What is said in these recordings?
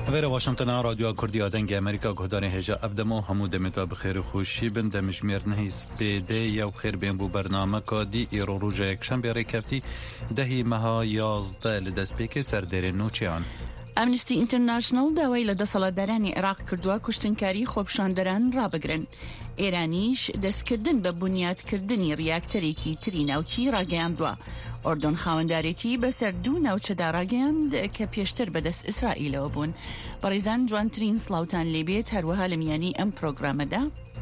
ویر واشنگتن رادیو کردی آدنگ امریکا گهدان هجا ابدمو همود متوا بخیر خوشی بند مجمیر نهیس پیده یا خیر بین بو برنامه کادی ایرو روزه یکشن بیاره کفتی دهی مها 11 لدست پیک سردر نوچیان. امنستی اینترنشنال داوای لدەسەڵاتدارانی عێراق کردووە کوشتنکاری خۆپیشاندەران ڕابگرن. ئێرانیش دەستکردن بە بنیادکردنی ڕیاکتەرێکی تری ناوکی ڕاگەیاندووە. ئۆردۆن خاوەندارێتی بەسەر دوو ناوچەدا ڕاگەیاند کە پێشتر بەدەست ئیسرائیلەوە بوون. بەڕێزان جوانترین سڵاوتان لێبێت هەروەها لە میانی ئەم پرۆگرامەدا.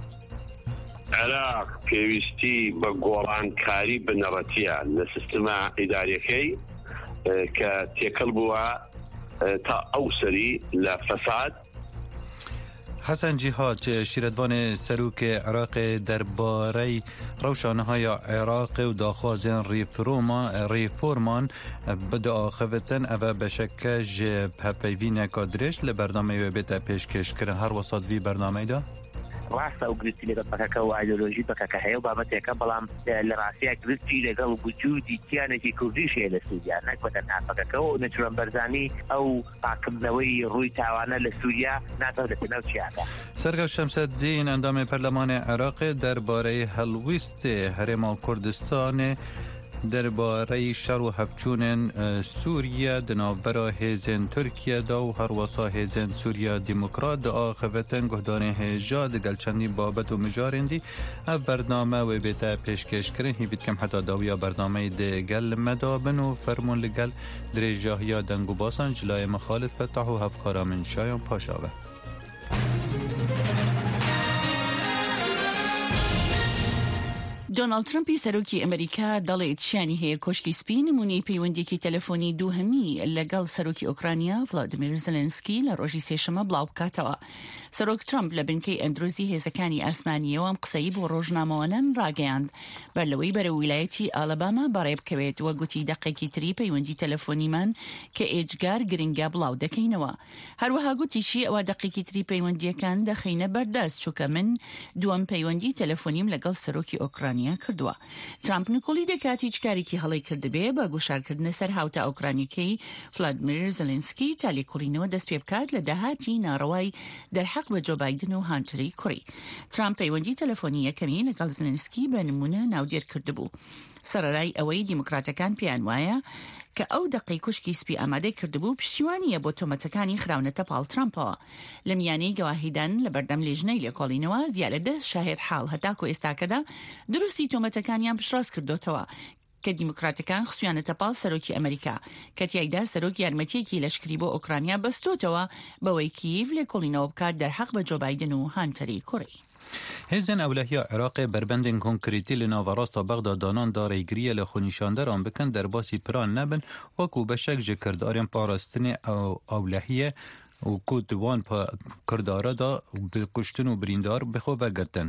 عێراق پێویستی بە گۆڕانکاری بنەڕەتیە لە سیستەما ئیداریەکەی کە تێکەڵ بووە تا ئەوسری لە فەساد. حسن جیهاد شیردوان سروک عراق درباره روشانهای عراق و داخوازن ریفورمان بدا خوتن او بشکج پپیوی نکادرش لبرنامه و بیت پیشکش کرن هر وسط وی برنامه دا؟ ڕاستە و گرتی لەگەڵ بەکەکە و ئایدۆلۆژی بەکەکە هەیە و بابەتێکە بەڵام لە ڕاستیە گرتی لەگەڵ وجودی کیانێکی کوردیشەیە لە سووریا نەک بەتەنها بەکەکەەوە و نەچوورەن بەرزانی ئەو پاکردنەوەی ڕووی تاوانە لە سووریا ناتەوێتە ناو چیاکە. سەرگەو شەمسەدین ئەندامی پەرلەمانی عێراق دەربارەی هەڵویستی هەرێما کوردستان درباره شر و هفچون سوریه دنابرا هیزن ترکیه دا و هر واسا هیزن سوریه دموکرات دا آخوتن گهدان هجا دگل چندی بابت و مجارندی برنامه و بیتا پیشکش کرن هی بیت کم حتی داویا برنامه دگل مدابن و فرمون لگل دریجاهیا دنگو باسن جلای مخالف فتح و هفکارا من شایان پاشاوه. دۆناڵد ترمپی سەرۆکی ئەمریکا دەڵێت شیانی هەیە کۆشکی سپی نمونەی پەیوەندیەکی تەلەفۆنی دووهەمی لەگەڵ سەرۆکی ئۆکرانیا ڤلادیمیر زەلێنسکی لە ڕۆژی سێشەمە بڵاو بکاتەوە. سەرۆک ترمپ لە بنکەی ئەندرۆزی هێزەکانی ئاسمانیەوە ئەم قسەی بۆ ڕۆژنامەوانان ڕاگەیاند بەر لەوەی بەرە ویلایەتی ئالەباما بەڕێ بکەوێت وە گوتی دەقێکی تری پەیوەندی تەلەفۆنیمان کە ئێجگار گرنگە بڵاو دەکەینەوە. هەروەها گوتیشی ئەوە دەقێکی تری پەیوەندیەکان دەخینە بەردەست چووکە من دووەم پەیوەندی تەلەفۆنیم لەگەڵ سەرۆکی ئۆکرانیا کردووە. ترامپ نکۆلی دەکات هیچ کارێکی هەڵی کردبێ بە گوشارکردنە سەر هاوتە ئۆکرانیەکەی ڤلادیمیر زەلێنسکی تا لێکۆڵینەوە دەست پێ بکات لە داهاتی ناڕەوای دەرحەق بە جۆ بایدن و هانتری کوڕی. ترامپ پەیوەندی تەلەفۆنی یەکەمی لەگەڵ زەلێنسکی بە نمونە ناودێر کردبوو. سەرەرای ئەوەی دیموکراتەکان پێیان وایە کە ئەو دەقەی کوشکی سپی ئامادەی کردبوو پشتیوانیە بۆ تۆمەتەکانی خراونەتە پاڵ ترامپەوە. لە میانەی گەواهیدان لە بەردەم لێژنەی لێکۆڵینەوە زیادە 10 شاهێد حاڵ هەتاکۆ ئێستاکەدا دروستی تۆمەتەکانیان پشتڕاست کردوتەوە کە دیموکراتەکان خستویانەتە پاڵ سەرۆکی ئەمریکا کە تیایدا سەرۆک یارمەتیەکی لەشکری بۆ ئۆکرانیا بەستۆتەوە بەوەی کیڤ لێکۆڵینەوە بکات دەرحەق بە جۆ بایدن و هانتری کوڕی. هزن اولهی عراق بربندن کنکریتی لناوراست بغداد دانان داره گریه لخونیشاندران بکن در باسی پران نبن وکو بشک جکردارین پاراستن اولهیه و کودوان کرداره دا بکشتن و بریندار بخو وگرتن.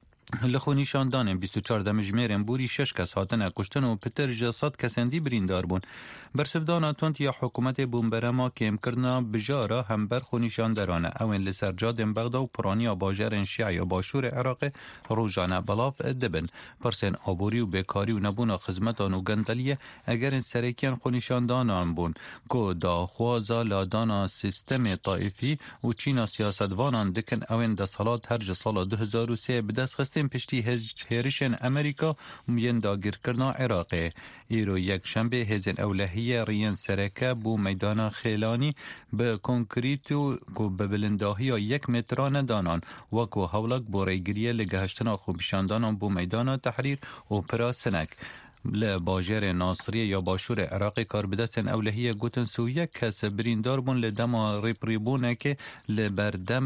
لخونیشاندان 24 دمجمێرن بوری 6 کەس هاتنە کوشتن و پتر جسد کەسەندی بریندار بوون. بەرسفدانا تۆنت یا حکوومەتێ بوومبەرەما کێمکردنا بژارە هەمبەر خونیشاندەرانە ئەوێن لەسەر جادێن بەغدا و پڕانیا باژەرên شیعە باشوور عێراق ڕۆژانە بەڵاف دەبن. پرسێن ئابووری و بێکاری و نەبوونا خزمەتان و گەندەلیە ئەگەرن سەرەکیان خونیشاندانان بوون کۆ داخوازە لادانا سیستەمێ تایفی و چینا سیاسەتوانان دکن ئەوێن دەسەڵات هەرجە ساڵا 2003 بدەست خستن پشتی هێرشên ئەمریکا ویên dagirkirina Iraqê. Îro yekşembe hêzên ewlehiyê riyên sereke bû meydana xêlanî bi konkrît û ku bi bilindahiya 1 metra nedanan wekû hewlek bo rêgiriye li gihiştina xwepîşandanan bû meydana Tehrîr û pira sinek. Li bajarê Nasiriye ya başûrê Iraqê karbidestên ewlehiyê gotin Sûriye kes birîndar bûn li dema rêprîbûnekê li berdem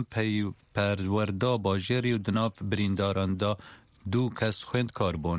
perwerda bajarê û di nav birîndaran da 2 kes xwendkar bûn.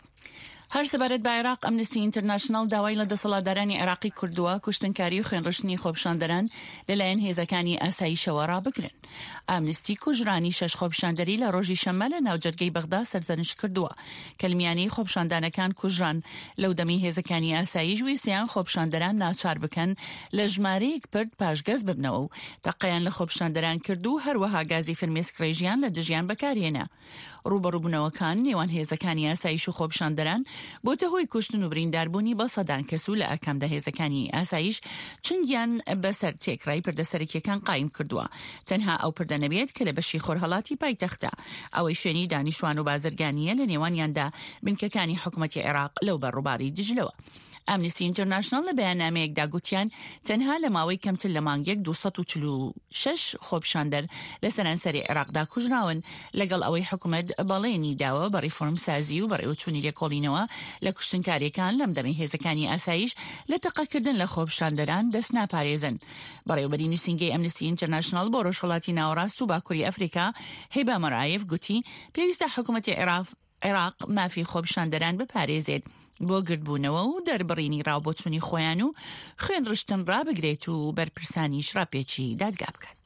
هەر سەبارەت بە عێراق ئەمنستی ئینتەرناشنڵ داوای لە دەسەڵاتدارانی عێراقی کردووە کوشتنکاری و خوێنڕشتنی خۆپیشاندەران لەلایەن هێزەکانی ئاسایشەوە ڕابگرن. ئەمنستی کوژرانی 6 خۆپیشاندەری لە ڕۆژی شەممە لە ناوجەرگەی بەغدا سەرزەنش کردووە کە لە میانەی خۆپیشاندانەکان کوژران. لەو دەمی هێزەکانی ئاسایش ویسیان خۆپیشاندەران ناچار بکەن لە ژمارەیەک پرد پاشگەز ببنەوە و تەقەیان لە خۆپیشاندەران کرد و هەروەها گازی فرمێسکڕێژیان لە دژیان بەکارهێنا. ڕوبەڕووبوونەوەکان نێوان هێزەکانی ئاسایش و خۆپیشاندەران بۆتە هۆی کوشتن و برینداربوونی بە سەدان کەسوو لە ئەکەم دەهێزەکانی ئاسایش چنگیان بەسەر تێکرای پردەسەرکیەکان قایم کردووە. تەنها ئەو پردە نەبێت کە لە بەشی خۆرهەڵاتی پایتەختە، ئەوەی شوێنی دانیشتوان و بازرگانیە لە نێوانیاندا بنکەکانی حکوومەتی عێراق لەو بەڕووباری دژلەوە. ئەمنیستی ئینتەرناشنڵ لە بەیاننامەیەکدا گوتیان تەنها لە ماوەی کەمتر لە مانگێک 246 خۆپشاندەر لە سەرانسەری عێراقدا کوژراون، لەگەڵ ئەوەی حکوومەت بەڵێنی داوە بە ریفۆرم سازی و بەڕێوەچوونی لێکۆڵینەوە لە کوشتنکاریەکان لەم دەمەی هێزەکانی ئاسایش لە تەقەکردن لە خۆپشاندەران دەست ناپارێزن. بەڕێوەبەری نووسینگەی ئەمنیستی ئینتەرناشنڵ بۆ ڕۆژهەڵاتی ناوەڕاست و باکووری ئەفریقا هێبا مەرایەف گوتی پێویستە حکوومەتی عێراق مافی خۆپشاندەران بپارێزێت بۆ گردبوونەوە و دەربڕینی ڕاوبۆچوونی خۆیان و خوێن ڕشتن ڕابگرێت و بەرپرسانی شراپێکی دادگا بکات.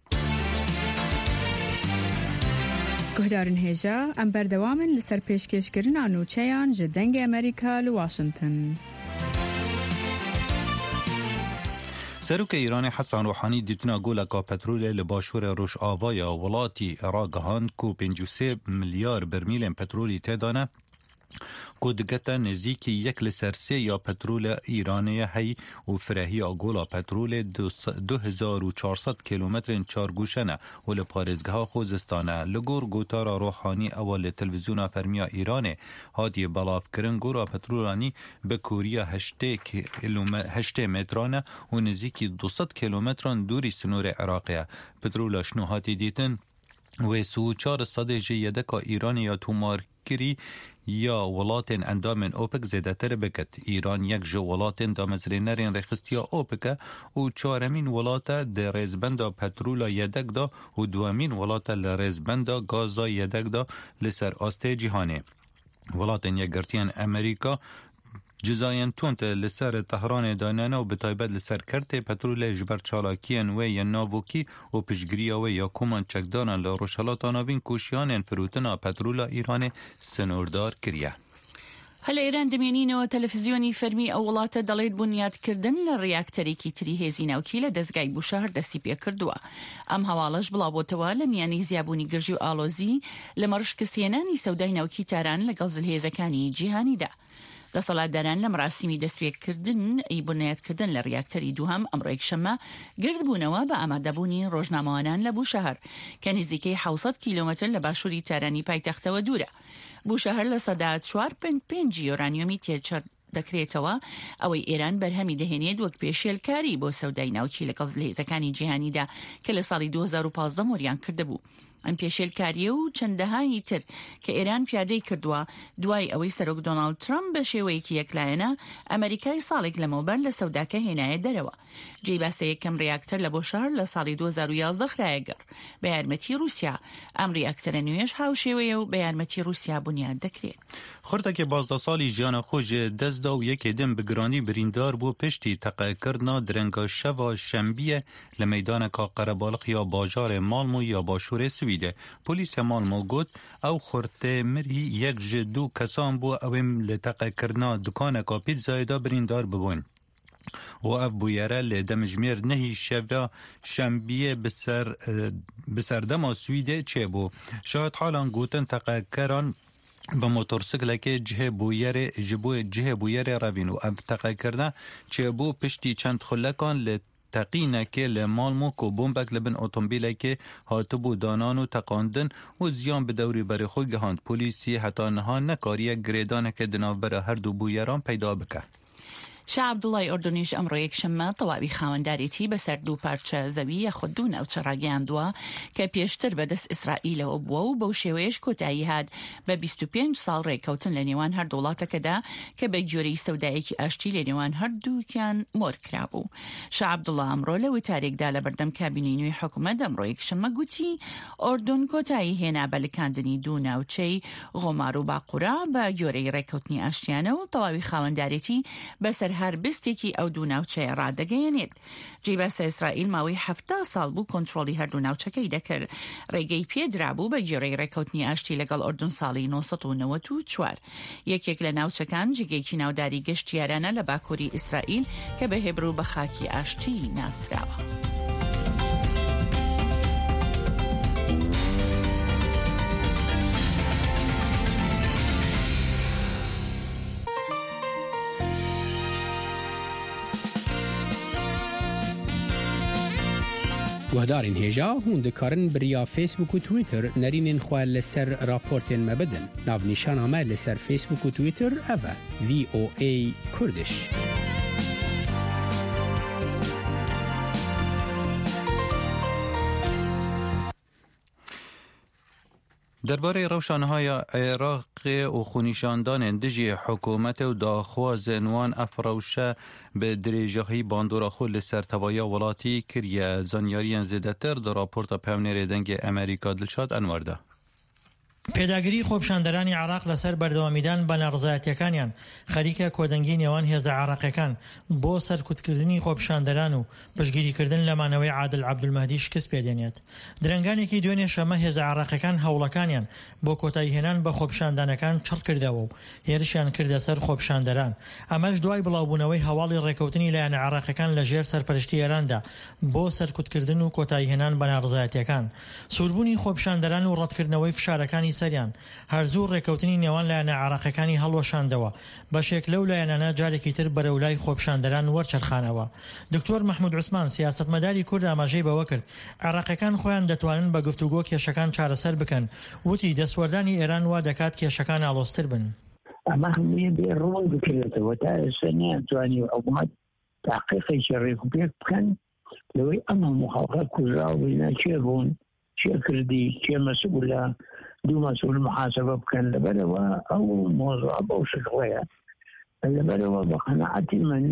گهدارن هێژە ئەم بەردەوامن لەسەر پێشکەشکردنا نوچەیان ji dengê ئەمریکا li Washington. سەرۆکە ئیرانی حەسان ڕۆحانی دیتنا گۆلەکە پەترۆلە لە باشوورە ڕۆژئاوایە وڵاتی عێراق گەهاند و 53 ملیار بەرمیلên پەترۆلی تێدانە کو دگەتە نزیکی 1/3 یا پەترۆلە ئیرانەیە هەی و فرەهی ئاگۆلا پەترۆلێ 2400 کیلومترên çargûşene û li parêzgeha Xuzistane li gor gotara Rohanî ewa li televizyona fermiya Îranê hatiye belavkirin gora petrolanî bi Koriya 8 metran e û nizîkî 200 kilometran dûrî sinûrê Iraqê ye. Petrola şino hatî dîtin wê 4 sedê ji yedeka Îranê ya tomarkirî یا ولاتên endamên OPEC zêdetir biket. İran yek ji welatên damezrênerên rêxistiya OPEC e û çaremîn welata di rêzbenda petrola yedek da û duemîn welata li rêzbenda gaza yedek da li ser astê cîhanê. Welatên yekgirtiyan Amerîka cizayên tund li ser Tehranê danene û bi taybet li ser Kertê petrolê ji ber çalakiyên wê yên navokî û piştgiriya wê ya koman çekdaran li rojhilata navîn koşiyanên firotina petrola Îranê sinordar kiriye. هەلە ئێران دەمێنینەوە تەلەڤیزیۆنی فەرمی ئەو وڵاتە دەڵێت بنیادکردن لە ڕیاکتەرێکی تری هێزی ناوکی لە دەستگای بوشەهر دەستی پێ کردووە. ئەم هەواڵەش بڵاوبۆتەوە لە میانی زیابوونی گرژی و ئالۆزی لە مەڕشکسێنانی سەودای ناوکی تاران لەگەڵ زلهێزەکانی جیهانیدا. دەسەڵاتداران لە مەراسیمی دەستپێکردن بنیادکردن لە ڕیاکتەری دووهەم ئەمڕۆ یەکشەممە گرد بوونەوە بە ئامادەبوونی ڕۆژنامەوانان لە بوشەهر کە نزیکەی 700 کیلومتر لە باشووری تارانی پایتەختەوە دوورە. بوشەهر لە سەدا 4.5 یۆرانیۆمی تێچەر دەکرێتەوە ئەوەی ئێران بەرهەمی دەهێنێت وەک پێشێلکاری بۆ سەودای ناوکی لەگەڵ زلهێزەکانی جیهانیدا کە لە ساڵی 2015 مۆریان کردهبوو. ئەم پێشێلکاریە و چەندەهانی تر کە ئێران پیادەی کردووە دوای ئەوەی سەرۆک دۆناڵد ترامپ بە شێوەیەکی یەکلایەنە ئەمریکای ساڵێک لەمەوبەر لە سەوداکە هێنایە دەرەوە. جێی باسە یەکەم ڕیاکتەر لە بۆشار لە ساڵی 2011 خرایەگەڕ بە یارمەتی رووسیا. ئەم ڕیاکتەرە نوێش هاوشێوەیە و بە یارمەتی رووسیا بنیاد دەکرێت. خورتێکی 12 ساڵی ژیانە خۆش دەستدا و یەکێدن بگرانی بریندار بۆ پشتی تەقەکردنا درەنگە شەوا شەمبیە لە مەیدانێکا قەرەباڵق یا باژارێ مالمۆ یا باشوورێ سویدە. پۆلیسە مالمۆ گوت ئەو خورتێ مری یەک ji دوو کەسان بوو ئەوێم لە تەقەکردنا دوکانێکا پیتزایدا بریندار ببوون. و ev bûyere lê demijmêr nehî şeva şembiyê bi serdema Swîdê çêbû. Şahid halan gotin teqekeran bi motorsiklekê cihê bûyerê revîn û ev teqekirina çêbû piştî çend xulekan li teqînekê li Malmö ku bombek li bin otomobîlekê hatibû danan û teqandin û ziyan bi dewrî berê xwe gihand. Polîsî heta niha nekariye girêdaneke di navbera her du bûyeran peyda bike. شاه عەبدوڵای ئۆردونیش ئەمڕۆ یەکشەممە تەواوی خاوەنداریەتی بەسەر دوو پارچە زەوی یەخود دوو ناوچە ڕاگەیاندووە کە پێشتر بەدەست ئیسرائیلەوە بووە و بەو شێوەیەش کۆتایی هات بە 25 ساڵ ڕێکەوتن لە نێوان هەردوو وڵاتەکەدا کە بە جۆرەی سەودایەکی ئاشتی لە نێوان هەردووکیان مۆر کرابوو. شاه عەبدوڵڵا ئەمڕۆ لە وتارێکدا لە بەردەم کابینەی نوێی حکوومەت ئەمڕۆ یەکشەممە گوتی ئۆردون کۆتایی هێنا بە لکاندنی دوو ناوچەی غۆمار و باقورا بە جۆرەی ڕێکەوتنی ئاشتیانە و تەواوی خاوەنداریەتی بەسەر هەر بستێکی ئەو دوو ناوچەیە ڕادەگەیەنێت. جێی باسە ئیسرائیل ماوەی 70 ساڵ بوو کۆنتڕۆلی هەردوو ناوچەکەی دەکرد. ڕێگەی پێدرابوو بە جێڕەی ڕێکەوتنی ئاشتی لەگەڵ ئۆردون ساڵی 1994. یەکێک لە ناوچەکان جگەیەکی ناوداری گەشتیارانە لە باکووری ئیسرائیل کە بە هێبر و بە خاکی ئاشتی ناسراوە. گهدارین هجا هوندکارن بریا فیسبوک و تویتر نرینین خواه لسر راپورتین مبدن ناو نیشان آمد لسر فیسبوک و تویتر اوه VOA کردش. درباره روشنهای عراق و خونیشاندان دژی حکومت و داخواز نوان افروشه به دریجهی باندورا خود لسر توایا ولاتی کریه زانیاری زیدتر در راپورت پیونیر دنگ امریکا دلشاد انوارده. پێداگیری خۆپشاندەرانی عراق لەسەر بەردەوامیدان بە نەڕزایەتیەکانیان خەریکە کۆدەنگی نێوان هێزە عراقیەکان بۆ سەرکوتکردنی خۆپشاندەران و پشگیریکردن لە مانەوەی عادل عەبدولمەهدی شکست پێدێنێت. درەنگانێکی دوێنێ شەمە هێزە عراقیەکان هەوڵەکانیان بۆ کۆتاییهێنان بە خۆپشاندانەکان چڕ کردەوە و هێرشیان کردە سەر خۆپشاندەران. ئەمەش دوای بڵاوبوونەوەی هەواڵی ڕێکەوتنی لایەنە عراقیەکان لەژێر سەرپەرشتی ئێراندا بۆ سەرکوتکردن و کۆتاییهێنان بە نەڕزایەتیەکان. سووربوونی خۆپشاندەران و ڕەتکردنەوەی فشارەکانی سەریان هەرزوو ڕێکەوتنی نێوان لایەنە عراقیەکانی هەڵوەشاندەوە بەشێک لەو لایەنانە جارێکی تر بەرەولای خۆپشاندەران وەرچەرخانەوە. دکتۆر مەحموود عوسمان سیاسەتمەداری کورد ئاماژەی بەوە کرد عراقیەکان خۆیان دەتوانن بە گفتوگۆ کێشەکان چارەسەر بکەن. وتی دەسوەردانی ئێران وا دەکات کێشەکان ئاڵۆزتر بن. ئەمە هەمووی بێ ڕوون بکرێتەوە تا ئێستا نەیانتوانی حکوومەت تاقیقێکی ڕێکوپێک بکەن لەوەی ئەم هەموو خەڵکە کوژراو بووینە چێ بوون چێ کردی چێ مەسئولە دوو مەسئول محاسبە بکەن. لەبەرەوە ئەو مۆزوع بەو شکڵەیە. لەبەرەوە بە قەناعەتی من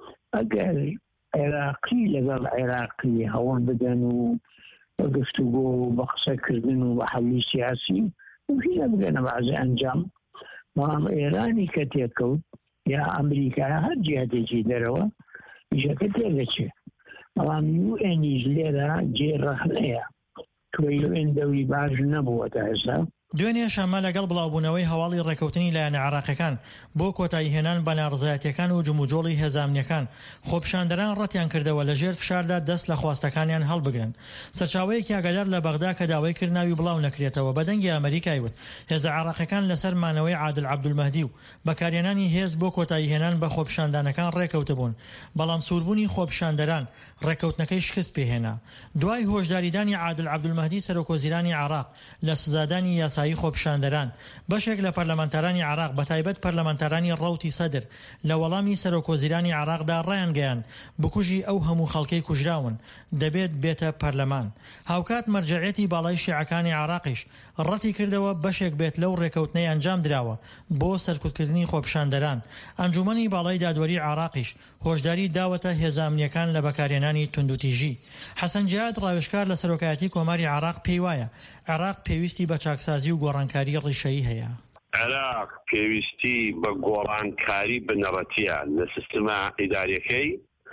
ئەگەر عێراقی لەگەڵ عێراقی هەوڵ بدەن و بە گفتوگۆ و بە قسەکردن و بە حەلی سیاسی ممکنە بگەنە بەعزی ئەنجام. بەڵام ئێرانی کە تێکەوت یا ئەمریکا هەر جیهاتێکی دەرەوە ئیشەکە تێگەچێ. بەڵام UNیش لێرە جێڕەخنەیە. توی UN دەوری باش نەبووە تا ئێستا. دوێنێ شەمە لەگەڵ بڵاوبوونەوەی هەواڵی ڕێکەوتنی لایەنە عراقیەکان بۆ کۆتاییهێنان بە ناڕزایەتیەکان و جموجۆڵی هێزامنیەکان خۆپشاندەران ڕەتیان کردەوە لەژێر فشاردا دەست لە خواستەکانیان هەڵبگرن. سەرچاوەیەکی ئاگادار لە بەغدا کە داوای کرد ناوی بڵاو نەکرێتەوە بە دەنگی ئەمریکای وت هێزە عراقیەکان لەسەر مانەوەی عادل عەبدولمەهدی و بەکارهێنانی هێز بۆ کۆتاییهێنان بە خۆپشاندانەکان ڕێکەوتبوون. بەڵام سووربوونی خۆپشاندەران ڕێکەوتنەکەی شکست پێهێنا. دوای هۆشداریدانی عادل عەبدولمەهدی سەرۆکوەزیرانی عراق لە سزادانی یاسایی خۆپشاندەران بەشێک لە پەرلەمانتارانی عراق بەتایبەت پەرلەمانتارانی ڕەوتی سەدر لە وەڵامی سەرۆکوەزیرانی عراقدا ڕایان گەیان بکوژی ئەو هەموو خەڵکەی کوژراون دەبێت بێتە پەرلەمان. هاوکات مەرجەعیەتی باڵای شیعەکانی عراقیش ڕەتی کردەوە بەشێک بێت لەو ڕێکەوتنەی ئەنجام دراوە بۆ سەرکوتکردنی خۆپشاندەران. ئەنجومەنی باڵای دادوەری عراقیش هۆشداری داوەتە هێزامنیەکان لە بەکارهێنانی توندوتیژی. حەسەن جیاد ڕاوێژکار لە سەرۆکایەتی کۆماری عراق پێی وایە عراق پێویستی بە چاکسازی و گۆڕانکاری ڕیشەیی هەیە. عراق پێویستی بە گۆڕانکاری بنەڕەتیە لە سیستەما ئیداریەکەی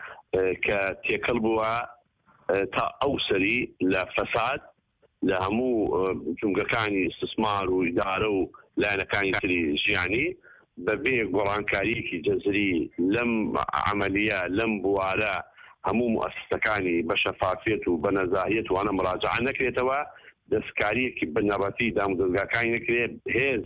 کە تێکەڵ بووە تا ئەو سەری لە فەساد لە هەموو جونگەکانی استثمار و ئیدارە و لایەنەکانی تری ژیانی بەبێ گۆڕانکاریەکی جەزری لەم عەمەلیە لەم بوارە هەموو مؤسسەکانی بە شەفافیت و بە نەزاهیەت و ئەنە مراجعە نەکرێتەوە دەستکاریەکی بنەڕەتی دامودەستگاکانی نەکرێت هێز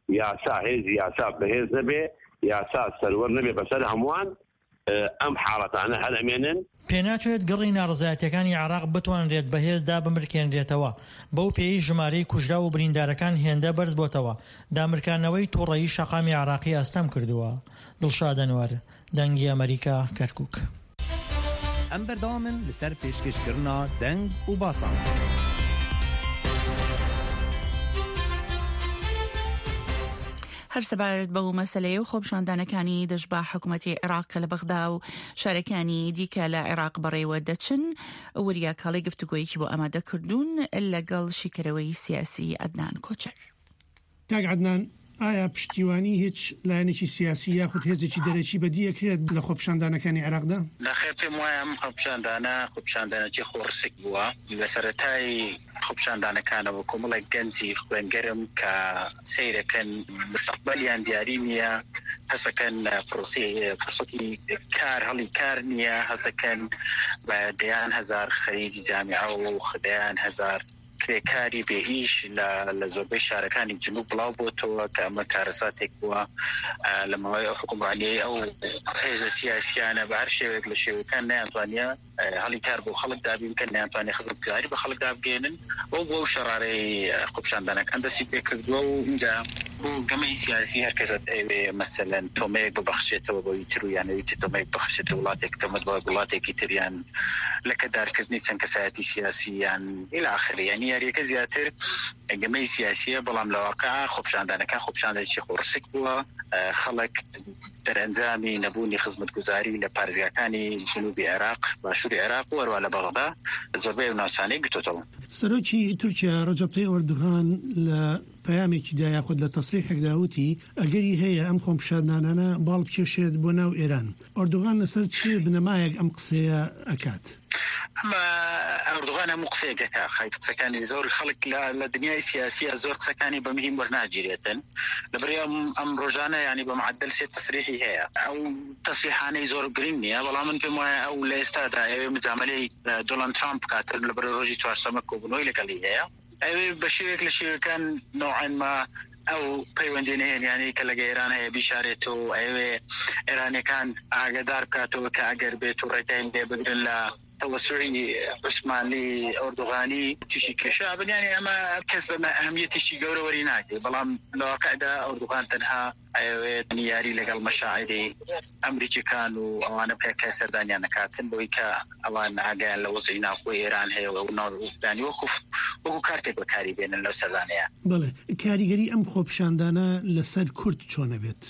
یاسا بەهێز نەبێ یاسا سەروەر نەبێ بەسەر هەمووان ئەم حاڵەتانە هەر ئەمێنن. پێناچێت گڕی ناڕزایەتیەکانی عراق بتوانرێت بەهێزدا بمرکێنرێتەوە. بەو پێی ژمارەی کوژرا و بریندارەکان هێندە بەرز بۆتەوە. دامرکانەوەی تووڕەیی شەقامی عراقی ئەستەم کردووە. دڵشاد ئەنوەر دەنگی ئەمریکا کەرکووک. ئەم بەردەوامن لەسەر پێشکەشکردنا دەنگ و باسان. هەر سەبارەت بەو مەسەلەیە و خۆپشاندانەکانی دەست بە حکوومەتی عێراق لە بەغدا و شارەکانی دیکە لە عێراق بەڕێوە دەچن وریە کاڵی گفتوگۆیەکی بۆ ئامادەکردوون لەگەڵ شیکەرەوەی سیاسی عەدنان کۆچەر. کاک عەدنان ئایا پشتیوانی هیچ لایەنێکی سیاسی یاخود هێزێکی دەرەکی بەدیەکرێت لە خۆپشاندانەکانی عێراقدا؟ لەخێر پێم وایە ئەم خۆپشاندانەکی خۆڕسک بووە لە سەرەتای خۆپشاندانەکانەوە کۆمەڵێک گەنجی خوێنگەرم کە سەیرەکەن مستەقبەلیان دیاری نییە هەسەکەن فرسەتی کار هەڵی کار نییە هەسەکەن بە دەیان هەزار خەریجی جامیعە و خدەیان هەزار کرێکاری بێهیش لە زۆربەی شارەکانی جنوب بڵاو بۆتەوە کە ئەمە کارەساتێک بووە لە ماوەی حکومڕانیەی ئەو هێزە سیاسیانە بە هەر شێوێک لە شێوەکان نەیانتوانیە هەڵی کار بۆ خەڵک دابین کە نەیانتوانێت خزمەتگوزاری بە خەڵک دابگەێنن بۆ شەڕارەی قوپشاندانەکان دەستی پێ کردووە و اینجا بۆ گەمەی سیاسی هەر کەسەت ئەوێ مەسەلەن تۆمەیەک ببەخشێتەوە بۆی تر و یانەویتی تۆمەیەک بەخشێتەوە وڵاتێک تۆمەت بە وڵاتێکی تریان لە کەدارکردنی چەند کەسایەتی سیاسی یان إلى آخره يعني یاریەکە زیاتر گەمەی سیاسیە بەڵام لە واقع خۆپشاندانەکان خۆپشاندانێکی خۆڕسک بووە خەڵک دەرەنجامی نەبوونی خزمەتگوزاری لە پارێزگاکانی جنوبی عێراق باشووری عێراق و هەروە لە بەغدا زۆربەی ناوچانەی گرتووەتەوە. سەرۆکی تورکیا ڕەجەب تەیب ئەردوغان لە پەیامێکیدا یاخود لە تەسریحێکدا وتی ئەگەری هەیە ئەم خۆپشاندانانە باڵ بکێشێت بۆ ناو ئێران. ئەردوغان لەسەر چ بنەمایەک ئەم قسەیە ئەکات؟ ئەمە ئەردوغان هەموو قسەیەکەکە خەیت قسەکانی زۆر خەڵک لە دنیای سیاسیە زۆر قسەکانی بە مهم وەرناگیرێتن لەبەرەوەی ئەم ڕۆژانە ینی بە معدل سێ تەسریحی هەیە ئەو تەسریحانەی زۆر گرنگ نییە بەڵام من پێم وایە ئەو لە ئێستادا ئەوێ مجاملەی دۆنالد ترامپ بکاتن لەبەر ڕۆژی چوارشەممە کۆبوونەوەی لەگەڵی هەیە ئەوێ بە شێوێک لە شێوەکان نوعاً ئەو پەیوەندی هێنیانەی کە لەگە ئێران هەیە بیشارێتەوە ئەوێ ئێرانەکان ئاگدار بکاتەوە کە ئەگەر بێت و ڕێگای لێ بگرن لە تەوەسوعی عوسمانی ئەردوغانی تیشی کێشا بنیانی ئەمە کەس بە ئەهمیەتیشی گەورە وەری ناکرێت بەڵام لە واقعدا ئەردوغان تەنها ئەوێت یاری لەگەڵ مەشاعری ئەمریکیەکان و ئەوانە بکە کە سەردانیان نەکاتن بۆی کە ئەوان ئاگایان لە وەزعی ناوخۆی ئێران هەیە و ناوڕانی وەکو کارتێک بەکاری بێنن لەو سەردانەیە. بەڵێ کاریگەری ئەم خۆپشاندانە لەسەر کورد چۆنە بێت؟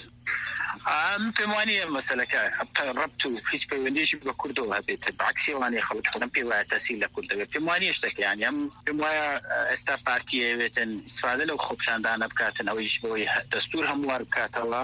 پێم وانە مەسەلەکە ڕبط و هیچ پەیوەندیشی بە کوردەوە هەبێت بەعکسی ئەوانەی خەڵک خۆم پێ وایە تەسیل لە کورد دەبێت پێم وانە شتێکیان ئەم پێم وایە ئێستا پارتیە بێتن ئیسفادە لەو خۆپشاندانە بکاتن ئەوەیش بۆی دەستور هەموار بکاتەوە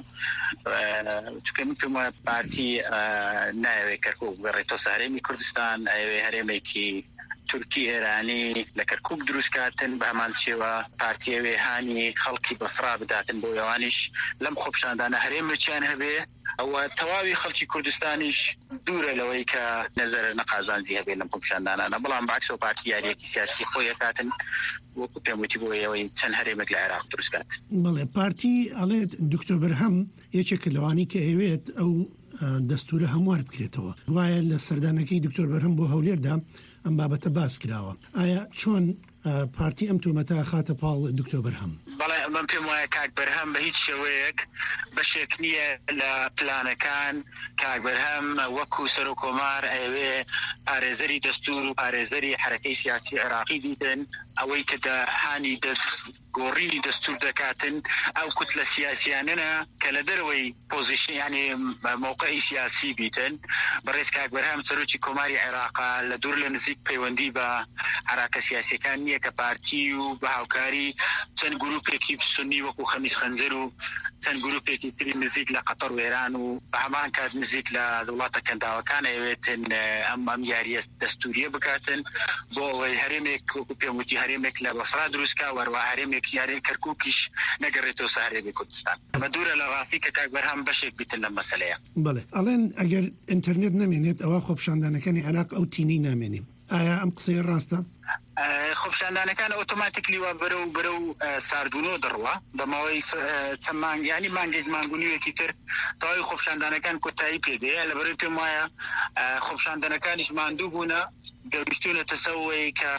چونکە من پێم وایە پارتی نایەوێت کەرکووک بگەڕێتەوە هەرێمی کوردستان ئەوێ هەرێمێکی تورکی ئێرانی لە کەرکووک دروستکاتن بە هەمان شێوە پارتیەوێ هانی خەڵکی بەسرا بداتن بۆ ئەوانیش لەم خۆپشاندانە هەرێمێکیان هەبێ ئەوە تەواوی خەڵکی کوردستانیش دوورە لەوەی کە نەزەر نەقازانجی هەبێت لەم خۆپشاندانانە بەڵام بەعکسەوە پارتی یاریەکی سیاسی خۆی ئەکاتن وەکو پێم وتی بۆ ئەوەی چەند هەرێمێک لە عێراق دروستکات. بەڵێ پارتی ئەڵێت دکتۆر بەرهەم یەکێک لەوانی کە ئەوێت ئەو دەستورە هەموار بکرێتەوە وایە لە سەردانەکەی دکتۆر بەرهەم بۆ هەولێردا ئەم بابەتە باس کراوە. ئایا چۆن پارتی ئەم تۆمەتە خاتە پاڵ دکتۆر بەرهەم؟ بەڵێ من پێم وایە کاک بەرهەم بە هیچ شێوەیەک بەشێک نییە لە پلانەکان کاک بەرهەم وەکو سەرۆکۆمار ئەوێ پارێزەری دەستور و پارێزەری حرەکەی سیاسی عێراقی دیتن ئەوەی کە هانی گۆڕینی دەستور دەکاتن ئەو کوتلە سیاسیانە کە لە دەرەوەی پۆزیشن یعنی موقعی سیاسی بیتن بەڕێز کاک بەرهەم سەرۆکی کۆماری عێراقا لە دوور لە نزیک پەیوەندی بە حراکە سیاسیەکان نییە کە پارتی و بە هاوکاری چەند گروپێکی سنی وەکو خەمیس خەنجەر و چەند گروپێکی تری نزیک لە قەتەر و ئێران و بە هەمان کات نزیک لە وڵاتە کەنداوەکان ئەوێتن ئەم یاریە دەستوریە بکاتن بۆ ئەوەی هەرێمێک وەکو پێم وتی هەرێمێک لە بەسرا دروستکا وەروە هەرێمێک یاری کەرکووکیش نەگەڕێتەوە سەهرێمی کوردستان ئەمە دوورە لە ڕاستی کە کاک بەرهەم بەشێک بیتن لەم مەسەلەیە. بەڵێ ئەڵێن ئەگەر ئینتەرنێت نامێنێت ئەوە خۆپشاندانەکانی عێراق ئەو تینی نامێنیم ئایا ئەم قسەی ڕاستە؟ خۆپشاندانەکان ئۆتۆماتیکلی وە بەرە و ساردونۆ دڕوە بە ماوەی چەند مانگ ینی مانگێک مانگونیوێکی تر تەواوی خۆپشاندانەکان کۆتایی پێدەیە لەبەرەوەی پێم وایە خۆپشاندانەکانیش ماندوو بوونە گەیشتونەتە سەوەی کە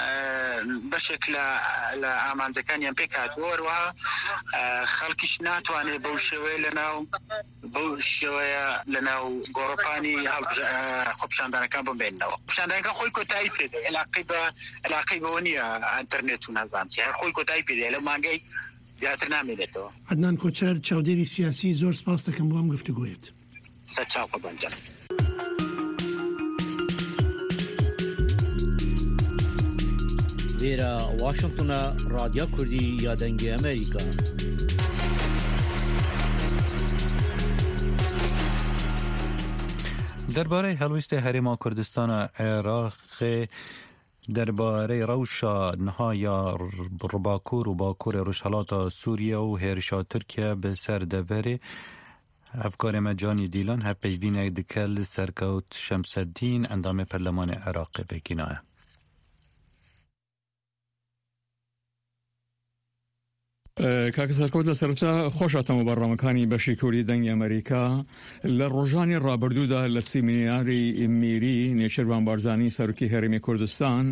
بەشێک لە ئامانجەکانیان پێکاتوە وەروەها خەڵکیش ناتوانێت بەو شێوەیە لەناو گۆڕەپانی خۆپشاندانەکان بمێننەوە. خۆپشاندانەکان خۆی کۆتایی پێدەیە علاقەی بەوە نییە ئینتەرنێت و نازانچی هەر خۆی کۆتایی پێدەیە لە مانگەی زیاتر نامێنێتەوە. عەدنان کۆچەر چاودێری سیاسی زۆر سپاس دەکەم بۆ ئەم گفتوگۆیت. سەرچاو قەبانجان. لێرە واشنگتنە رادیۆ کوردی یادەنگی ئەمریکا. درباره هەڵویستی هەرێما کوردستان عێراق درباره روشا نهایا باکوور و باکوور روشهلاتا سوریه و هێرشا ترکیه به سر دەڤەرێ افکار مجانی دیلان هەر پەیوینێک دکەل سەرکەوت شەمسەدین ئەندامێ پەرلەمانی عێراق بگینایە. کاک سەرکەوت لە سەرەتا خۆشاتەمە بەڕامەکانی بەشی کوردی دەنگی ئەمریکا لە ڕۆژانی ڕابردوودا لە سیمیناری میری نێچیروان بارزانی سەرۆکی هەرێمی کوردستان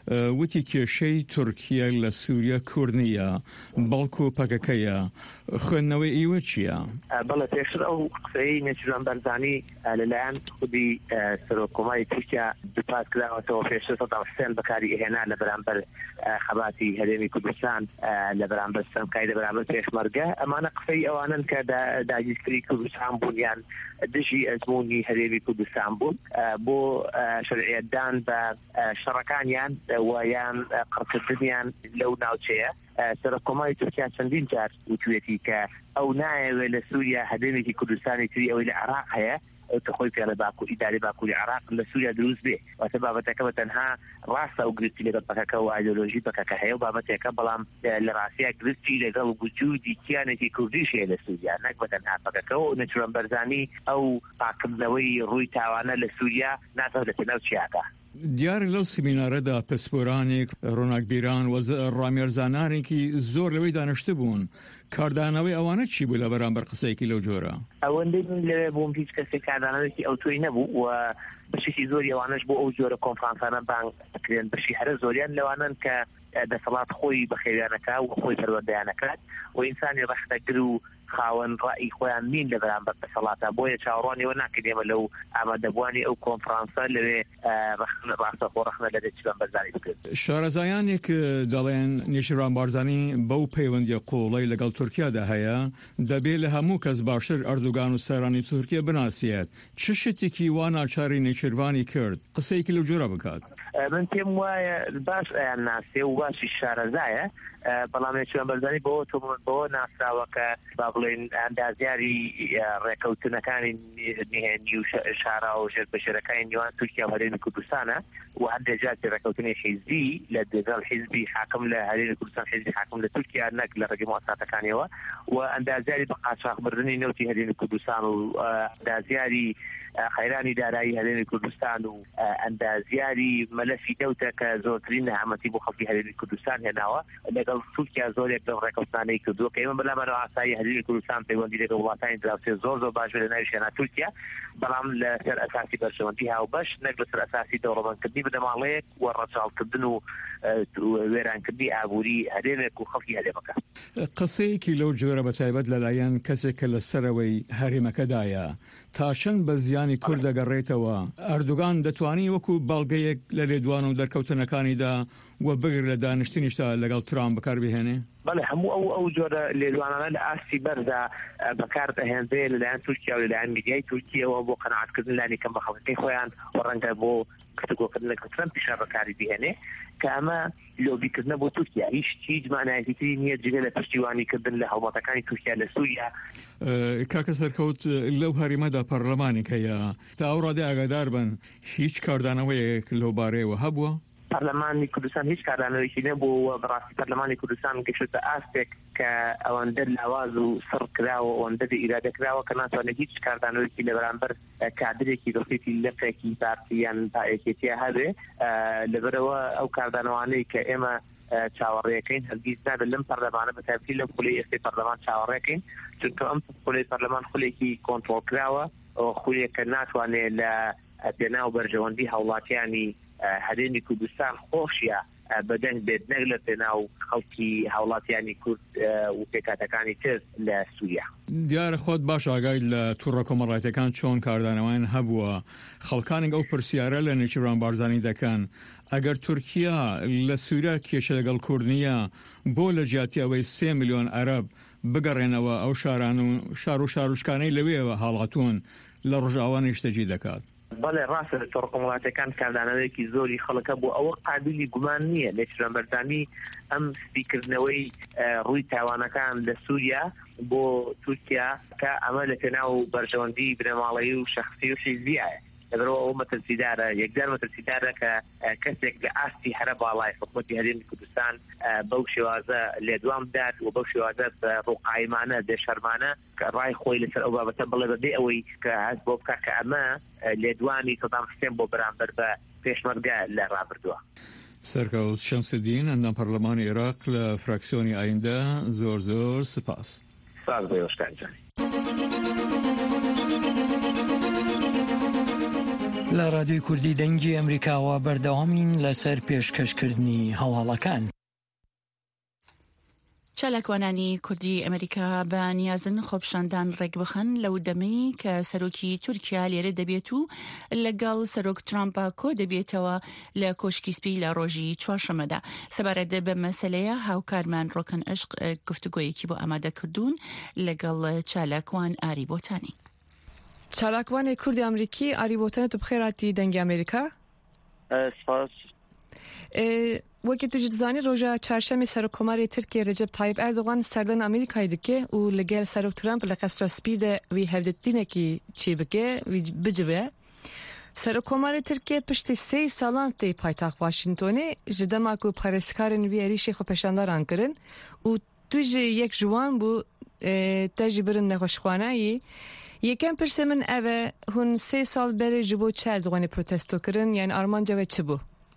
وتی کێشەی تورکیا لە سووریا کوورد نییە بەڵکو پەکەکەیە خوێندنەوەی ئیوە چییە؟ بەڵێ پێشتر ئەو قسەی نێچیروان بارزانی لەلایەن خودی سەرۆکۆماری تورکیا دووپات کراوەتەوە پێشتر سەدام حوسێن بەکاری هێنا لە بەرامبەر خەباتی هەرێمی کوردستان لە بەرامبەر سەمکای لە بەرامبەر پێشمەرگە ئەمانە قسەی ئەوانن کە داگیرکاری کوردستان بوون یان دژی ئەزمموی هەرێمی کوردستان بوون بۆ شەرعیەتدان بە شەڕەکانیان ویان قڕکردنیان لەو ناوچەیە سەرۆکۆماری تورکیا چەندین جار وتوێتی کە ئەو نایەوێت لە سووریا هەرێمێکی کوردستانی تری ئەوەی لە عێراق هەیە کەخۆی پێڵە باکو ئیداری باکووری عراق لە سووریا دروست بێ واتە بابەتەکە بە تەنها ڕاستە و گرفتی لەگەڵ بەکەکە و ئایدۆلۆژی بەکەکە هەیە و بابەتێکە بەڵام لە ڕاستیە گرفتی لەگەڵ وجودی کیانێکی کوردیش هەیە لە سووریا نەک بە تەنها بەکەکەەوە و نێچیروان بەرزانی ئەو پاکردنەوەی ڕووی تاوانە لە سووریا ناتەوێتە ناو چیاکە. دیارە لەو سیمینارەدا پسپۆرانێک ڕۆناکبیران و ڕامێرزانانێکی زۆر لەوەی دانیشتە بوون کاردانەوەی ئەوانە چی بوو لە بەرامبەر قسەیەکی لەو جۆرە؟ ئەوەندەی لەوێ بووم هیچ کەسێک کاردانەوەی ئەو تۆی نەبوو و بەشێکی زۆری ئەوانش بۆ ئەو جۆرە کۆنفرانسانە بانگ دەکرێن بەشی هەرە زۆریان لەوانن کە دەسەڵات خۆی بەخێویانەکە و خۆی پەروەردەیانەکات و ئینسانی ڕەختەگر و خاوەن ڕای خۆیان نین لە بەرامبەر دەسەڵاتە بۆیە چاوەڕوانیەوە ناکردێمە لەو ئامادەبوانی ئەو کۆنفرانسە لەوێ ڕاستەخۆ ڕەخنە لە نێچیروان بارزانی بکرد. شارەزایانێک دەڵێن نێچیروان بارزانی بەو پەیوەندی قوڵی لەگەڵ تورکیادا هەیە دەبێت لە هەموو کەس باشتر ئەردوگان و سەرانی تورکیا بناسیێت چ شتێکی وا ناچاری نێچیروانی کرد قسەیەکی لەو جۆرە بکات؟ من پێم وایە باش ئەیان ناسێ و باشی شارەزایە بەڵام نێچیروان بارزانی بۆ ناسراوە کە با بڵێن ئەندازیاری ڕێکەوتنەکانی نهێنی و شارا و ژێر بەشێرەکانی نێوان تورکیا و هەرێمی کوردستانە و هەندێک جار ڕێکەوتنی حیزبی لە دەگەڵ حیزبی حاکم لە هەرێمی کوردستان حیزبی حاکم لە تورکیا نەک لە ڕێگەی مواسساتەکانیەوە و ئەندازیاری بە قاچاقبردنی نەوتی هەرێمی کوردستان و ئەندازیاری خەیرانی دارایی هەرێمی کوردستان و ئەندازیاری مەلەفی دەوتە کە زۆرترین نەهامەتی بۆ خەڵکی هەرێمی کوردستان هێناوە لەگەڵ تورکیا زۆرێک لەو ڕێکەوتانەی کردووە کە ئێمە بەلامەرەوە ئاسایی هەرێمی کوردستان پەیوەندی لەگەڵ وڵاتانی دراوسێ زۆر باش لە ناوی شوێنە تورکیا بەڵام لەسەر ئەساسی بەرژەوەندی هاوبەش نەک لەسەر ئەساسی دەوڵەمەندکردنی بنەماڵەیەک و ڕەچاڵکردن و وێرانکردنی ئابووری هەرێمێک و خەڵکی هەرێمەکە. قسەیەکی لەو جۆرە بەتایبەت لەلایەن کەسێک کە لەسەرەوەی هەرێمەکەدایە تا چەند بە زیانی کورد دەگەڕێتەوە ئەردوگان دەتوانی وەکو بەڵگەیەک لە لێدوان و دەرکەوتنەکانیدا و بگر لە دانیشتنیشتا لەگەڵ ترامپ بەکاربهێنێ؟ بەڵێ هەموو ئەو جۆرە لێدوانانە لە ئاستی بەردا بەکار دەهێنرێ لەلایەن تورکیا و لەلایەن میدیای تورکیەوە بۆ قەناعەتکردن لانی کەم بە خەڵکەی خۆیان و ڕەنگە بۆ گفتوگۆکردن لەگەڵ ترامپ پیشا بەکاری بهێنێ کە ئەمە لۆبیکردنە بۆ تورکیا هیچ مانایەتی تری نییە جگە لە پشتیوانیکردن لە هەوڵاتەکانی تورکیا لە سووریا. کاکە سەرکەوت لەو هەرێمەدا پەرلەمانێک هەیە تا ئەو ڕادێ ئاگادار بن هیچ کاردانەوەیەک لەو بارەیەوە هەبووە؟ پەرلەمانی کوردستان هیچ کاردانەوەیکی نەبووە بەڕاستی پەرلەمانی کوردستان گەشتە ئاستێک کە ئەوەندە لاواز و سڕ کراوە ئەوەندە ئیرادە کراوە کە ناتوانێت هیچ کاردانەوەیکی لە بەرامبەر کادرێکی دۆخێتی لەفێکی پارتیان پایەکێتیە هەبێ لەبەرەوە ئەو کاردانەوانەی کە ئێمە چاوەڕێەکەین هەرگیز نابێت لەم پەرلەمانە بەتایبەتی لەم خولەی ئێستای پەرلەمان چاوەڕێکەین چونکە ئەم خولەی پەرلەمان خولێکی کۆنتڕۆڵ کراوە خولێک کە ناتوانێت لە پێناو بەرژەوەندی هاوڵاتیانی هەرێمی کوردستان خۆشیە بەدەنگ بێت نەک لە پێناو خەڵکی هاوڵاتیانی کورد و پێکاتەکانی تر لە سووریا. دیارە خۆت باش ئاگای لە تووڕە کۆمەڵایەتەکان چۆن کاردانەوەیان هەبووە خەڵکانێک ئەو پرسیارە لە نێچیروان بارزانی دەکەن ئەگەر تورکیا لە سووریا کێشە لەگەڵ کورد نییە بۆ لە جیاتی ئەوەی 3 میلیۆن عەرەب بگەڕێنەوە ئەو شاران و شاروشکانەی لەوێەوە هاڵاتون لە ڕۆژاوانی شتەجی دەکات؟ بەڵێ ڕاستە لە تووڕە کۆمەڵایەتەکان کاردانەوەیەکی زۆری خەڵکە بۆ ئەوە قابلی گومان نییە نێچیروان بارزانی ئەم سپیکردنەوەی ڕووی تاوانەکان لە سووریا بۆ تورکیا کە ئەمە لە پێناو بەرژەوەندی بنەماڵەیی و شەخسی و حیزبیایە لەبەرەوە ئەو مەترسیدارە یەکجار مەترسیدارە کە کەسێک لە ئاستی هەرە باڵای حکومەتی هەرێمی کوردستان بەو شێوازە لێدوان بدات و بەو شێوازە ڕووقایمانە دێشەرمانە کە ڕای خۆی لەسەر ئەو بابەتە بڵێ بەبێ ئەوەی کە هەست بۆ بکات کە ئەمە لێدوانی سەدام حوسێن بۆ بەرامبەر بە پێشمەرگە لە ڕابردووە. سرکوت شمس الدین اندام پارلمان عراق لفراکسیونی آینده زور سپاس. سال بیشتر جانی. لرادیوی کوردی دەنگی ئەمریکاوە بەردەوامین لەسەر پێشکەشکردنی هەواڵەکان. چالاکوانانی کوردی ئەمریکا بە نیازن خۆپشاندان ڕێک بخەن لەو دەمەی کە سەرۆکی تورکیا لێرە دەبێت و لەگەڵ سەرۆک ترامپا کۆ دەبێتەوە لە کۆشکی سپی لە ڕۆژی چوارشەمەدا. سەبارەت بە مەسەلەیە هاوکارمان ڕۆکن عشق گفتوگۆیەکی بۆ ئامادە کردوون لەگەڵ چالاکوان ئاری بۆتانی. چالاکوانی کوردی ئەمریکی ئاری بۆتانت بخێراتی دەنگی ئەمریکا؟ سپاس. وەکی توش دزانی ڕۆژە چارشەمی سەرۆکۆماری تورکیا ڕەجەب تایب ئەردۆغان سەردان ئەمریکای دکێ و لەگەڵ سەرۆک ترامپ لە قەسرە سپیدە وی هەفدەتینێکی چی بکێ وی بجوێ. سەرۆکۆماری تورکیا پشتی 3 ساڵان تێی پایتەخت واشنگتۆنێ ji demak و parêzkarên wî êrişê xwepêşandaran kirin û tu jî yek ji wan bû te jî birin nexweşxwanayî. Yekem pirsê min ev e hûn 3 sal berê ji bo çi Erdoganê protesto kirin yani armanca ve çi bû?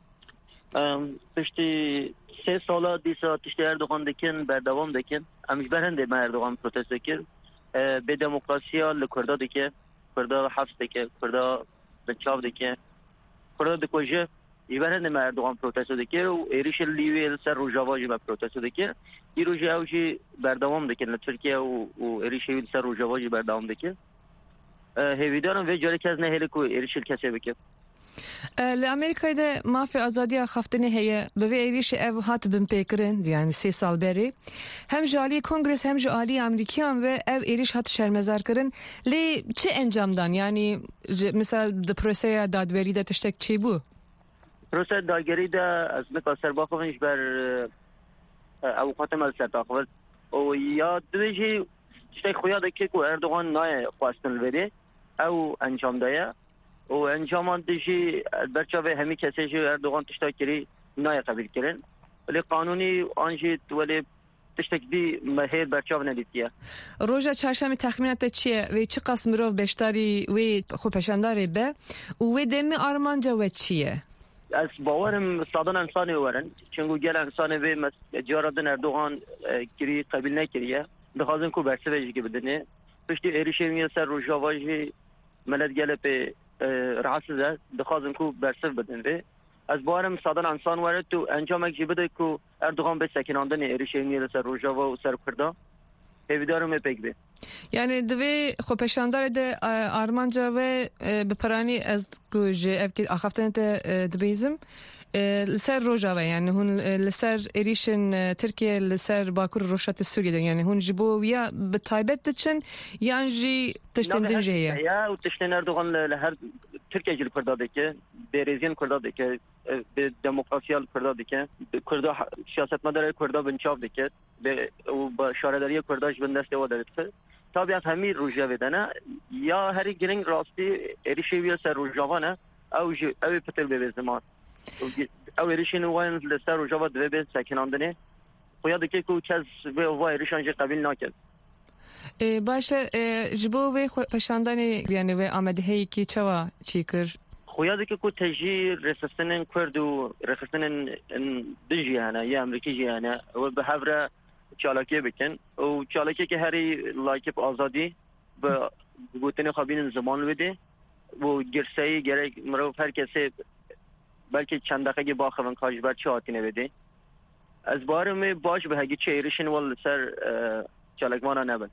پشتی 3 سالا دیسا تشتی اردوغان دکن بردوام دکن امیش برهنده ما اردوغان پروتست دکر به دموکراسیا لکردا دکه کردا حفظ دکه کردا بچاو دکه کردا دکوژه برهنده ما اردوغان پروتست دکه و ایریش لیوی سر روجاواجی ما پروتست دکه ای روجاواجی بردوام دکن لترکیه و ایریشی سر روجاواجی بردوام دکه هیویدارم و جاری کس نهیلی که ایریش کسی بکه لأمریکa'da mafya azadiya xaftini heye ve erişi ev hat bin pekrin yani 3 sal beri hem jali kongres hem jali Amerikan ve ev eriş hat şermezar kirin li çi encamdan yani mesela de proseye dadveri de tiştek çi bu? Prose dadveri de az meka serbaxovniş ber avukatım el sertaxvet o ya dveci tiştek xuya da ki ku Erdoğan naye xwastin veri ev encamdaya و انجامان دیجی برچاوه همی کسی جو اردوغان تشتاک کری نای قبیل کرن ولی قانونی آنجی ولی تشتاک بی مهیر برچاوه ندیدیه. روژا چهارشنبه تخمینات چیه و چی قسم رو بشتاری و خوپشانداری به و دمی آرمانجا و چیه؟ از باورم صادن انسانی ورن چونگو گل انسانی به جاردن اردوغان کری قبیل نکریه دخوازن کو برسوهجی که بدنه پشتی ایریشه میه سر روژاواجی ملت گله به راسته دخوازن کو برسف بدن و از بارم صادن انسان ورد تو انجام یک بده کو اردوغان به سکناندن ایریشینی سر روجاوا و سر کردا هیویدارم پک به یعنی دوی خوپشاندار ده آرمانجا و بپرانی از گوج افکی آخفتن ده دبیزم لسر روجاوا yani hun لسر ایریشن ترکیه لسر باکور روشات سوریه yani hun جبو یا به تایبت دچن yani جی تشتن دنجیه یا و تشتن اردوغان لهر ترکیه جل کرده که برزین کرده که به دموکراسیال کرده که کرده سیاستمدار کرده بنچاف که به با شارداری کرداش بندست و دارد تابعا همین روجا بدنه یا هر گرینگ راستی ایریشی سر روجاوانه او پتر به زمان او ایریشین وان لسر و جواد به سکناندنه خیاد که کو کس به و ایریشان قبیل نکرد باشه جبو و پشاندن یعنی و آمدهی کی چوا چیکر خیاد که کو تجی رسستن کرد و رسستن دجیانه یا امریکی جیانه و به هفره چالاکی بکن و چالاکی که هری لایکپ آزادی به گوتن خابین زمان بده و گرسایی گرک مرو هر کسی بلکه چند دقیقه با خوان کاج بر چه آتینه بده از بارم باش به هگی چه ایریشن وال سر چالکمانا نبن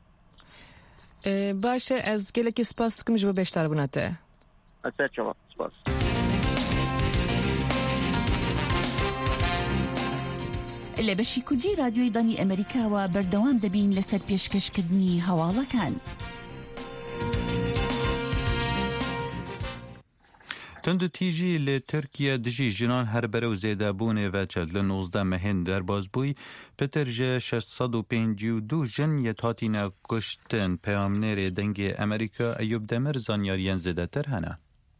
باشه از گلکی سپاس کمش با بیشتر بونته از سر چما سپاس لە بەشی کوردی رادیۆی دانی ئەمریکاوە بەردەوام دەبین لەسەر پێشکەشکردنی هەواڵەکان. تند تیجی لی ترکیه دجی جنان هر برو زیده بونه و چد لنوزده مهن در بازبوی پتر جه 652 جن یتاتین کشتن پیامنیر دنگ امریکا ایوب دمر زانیارین زیده تر هنه.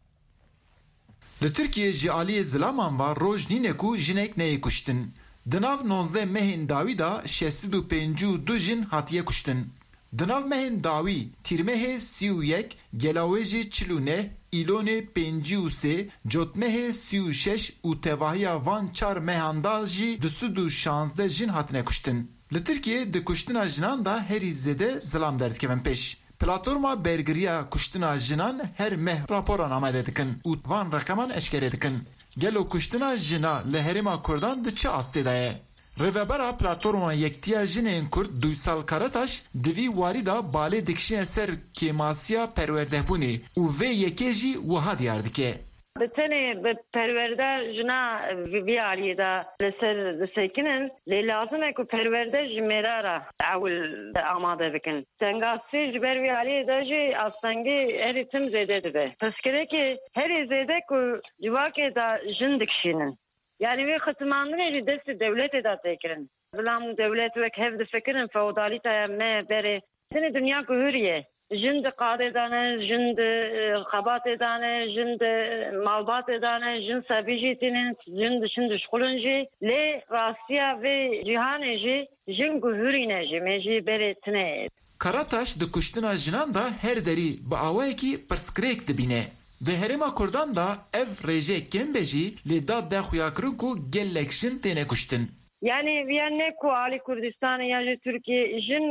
لی ترکیه جی آلی زلامان و روش نینه کو جنک نهی کشتن. دناف 19 مهن داوی دا 652 جن هاتیه کشتن. دناف مهن داوی تیرمه 31 گلاویجی چلونه îlonê 53 cotmehê 36 û tevahiya van 4 mehandan jî di Sûd û 16 jin hatine kuştin. Li Tirkiye di kuştina jinan da herî zêde zilam derdikevin pêş. Platforma bergiriya kuştina jinan her meh raporan amade dikin û van reqeman eşkere dikin. Gelo kuştina jina li Herêma Kurdan di çi astê de ye? Rêvebera platforma Yektiya Jinên Kurd Duysal Karataş di vî warî da balê dikişîne ser kêmasiya perwerdehbûnê û vê yekê jî wiha diyar dike. Bi tenê bi perwerde jina vî aliyê de li ser disekinin lê lazim e ku perwerde ji mêrara ewil amade bikin. Tengasî ji ber vî aliyê de jî astengî herî tim zêde dibe. Piskirekê herî zêde ku civakê de jin dikişînin. Yani vê xizmandinê jî destê dewletê de têkirin. Zilam dewlet wek hev difikirin feodalîtaya me berê. Tenê dunya ku hûriye. Jin di qadê dane, jin di xebatê dane, jin di malbatê dane, jin sebî jî tînin, jin dişin dişxulin jî. Lê rastiya vê cîhanê jî jin ku hûrîne jî me jî berê tune. Karataş di kuştina jinan da her derî bi awayekî pirsgirêk dibîne. Ve Herêma Kurdan da ev rêjê kêm jî lê dad de xuyakirin ku gelek jin têne kuştin. Yani viyan ne ku alî Kurdistanê ya jî Tirkiye jin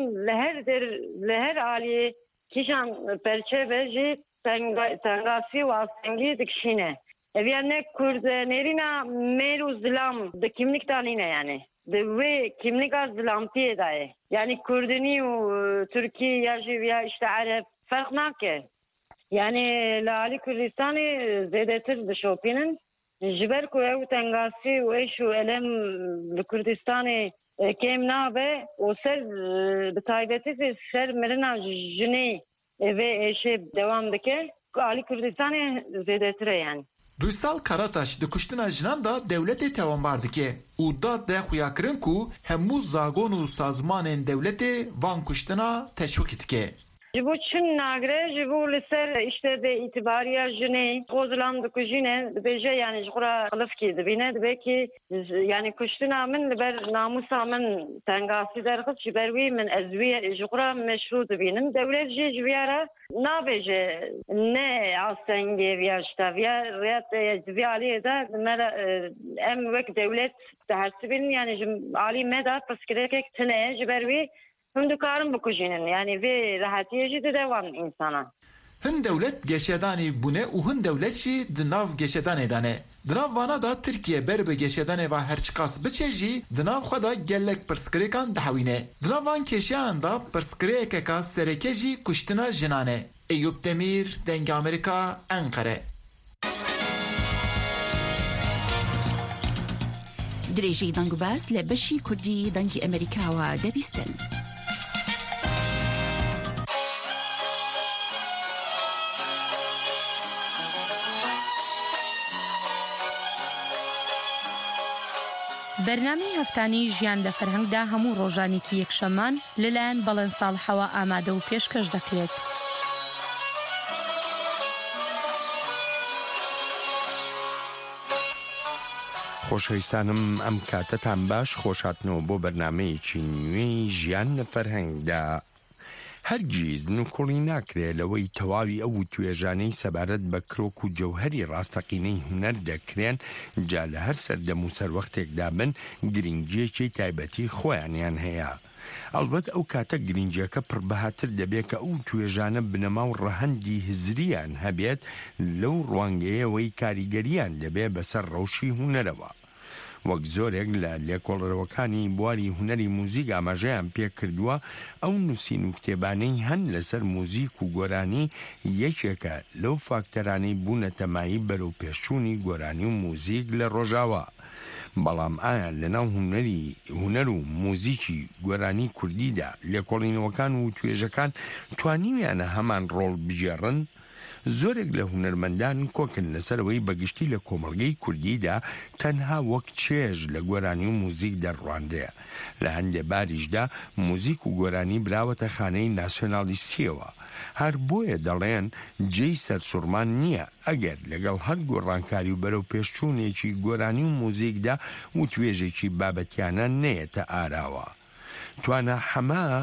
li her aliyê kîşan perçeve jî tengasî û astengî dikişîne. Viyan ne Kurd nêrîna mêr û zilam di kimlik danîne yani. Di wê kimlika zilamtiyê de ye. Yani Kurdinî û Türkî ya jî ya işte Ereb ferq nake. Yani li alî Kurdistanê zêdetir dişopînin. Ji ber ku ew tengasî û êş û elem li Kurdistanê kêm nabe û ser bi taybetî ser mirina jinê vê êşê dewam dike alî Kurdistanê zêdetir e yani. Duysal Karataş di kuştina jinan da dewletê tewambar dike û dad de xuyakirin ku hemû zagon û sazmanên dewletê van kuştina teşwîk dike. Ji bo çin nagire ji bo li ser işte de itibariya jinê xwezilam dikujîne dibêje yani ji xwe xilifkî dibîne dibe ki yani kuştina min li ber namûsa min tengasî derxist ji ber wî min ez wî ji xwe meşrû dibînim. Dewlet jî ji vîya re nabêje ne astengê vîya işte vîya rêya vî aliyê de em wek dewlet dihersibînin yani ji alî me de piskirekek tune ji ber wî hûn dikarin bikujînin yani vê rehetiyê jî didewan insana. Hin dewlet geşedanî bûne û hin dewlet jî di nav geşedanê de ne. Di nav vana da Tirkiye ber bi geşedanê ve herçiqas biçe jî di nav xwe de gelek pirsgirêkan dihewîne. Di nav van kêşiyan da pirsgirêkeka sereke jî kuştina jinan e. Eyüp Demir, Dengê Amerîka, Ankara. درێژەی دەنگ و باس لە بەشی کوردی دەنگی ئەمریکاوە دەبیستن. بەرنامەی هەفتانەی ژیان لە فەرهەنگدا هەموو ڕۆژانێکی یەکشەممان لەلایەن بەڵێن ساڵحەوە ئامادە و پێشکەش دەکرێت. خۆشەویستانم ئەم کاتەتان باش خۆشهاتنەوە بۆ بەرنامەیەکی نوێی ژیان لە فەرهەنگدا. هەرگیز نوکۆڵی ناکرێت لەوەی تەواوی ئەو توێژانەی سەبارەت بە کرۆک و جەوهەری ڕاستەقینەی هونەر دەکرێن جا لە هەر سەردەم و سەروەختێکدا بن گرنگیەکی تایبەتی خۆیانیان هەیە. ئەلبەت ئەو کاتە گرنگیەکە پڕبەهاتر دەبێت کە ئەو توێژانە بنەما و ڕەهەندی هزریان هەبێت لەو ڕوانگەیەوەی کاریگەریان دەبێت بەسەر ڕەوشی هونەرەوە. وەک زۆرێک لە لێکۆڵەرەوەکانی بواری هونەری موزیک ئاماژەیان پێ کردووە ئەو نووسین و کتێبانەی هەن لەسەر موزیک و گۆرانی یەکێکە لەو فاکتەرانەی بوونەتەمایی بەرەو پێشچوونی گۆرانی و موزیک لە ڕۆژاوە. بەڵام ئایا لەناو هونەر و موزیکی گۆرانی کوردیدا لێکۆڵینەوەکان و توێژەکان توانیویانە هەمان ڕۆڵ بژێڕن؟ زۆرێک لە هونەرمەندان کۆکن لەسەرەوەی بەگشتی لە کۆمەڵگەی کوردیدا تەنها وەک چێژ لە گۆرانی و موزیک دەڕواندەیە. لە هەندێک باریشدا موزیک و گۆرانی براوەتە خانەی ناسیۆنالیستیەوە. هەر بۆیە دەڵێن جێی سەرسوڕمان نییە ئەگەر لەگەڵ هەر گۆڕانکاری و بەرەو پێشچوونێکی گۆرانی و موزیکدا و توێژێکی بابەتیانە نەیەتە ئاراوە. توانە هەمە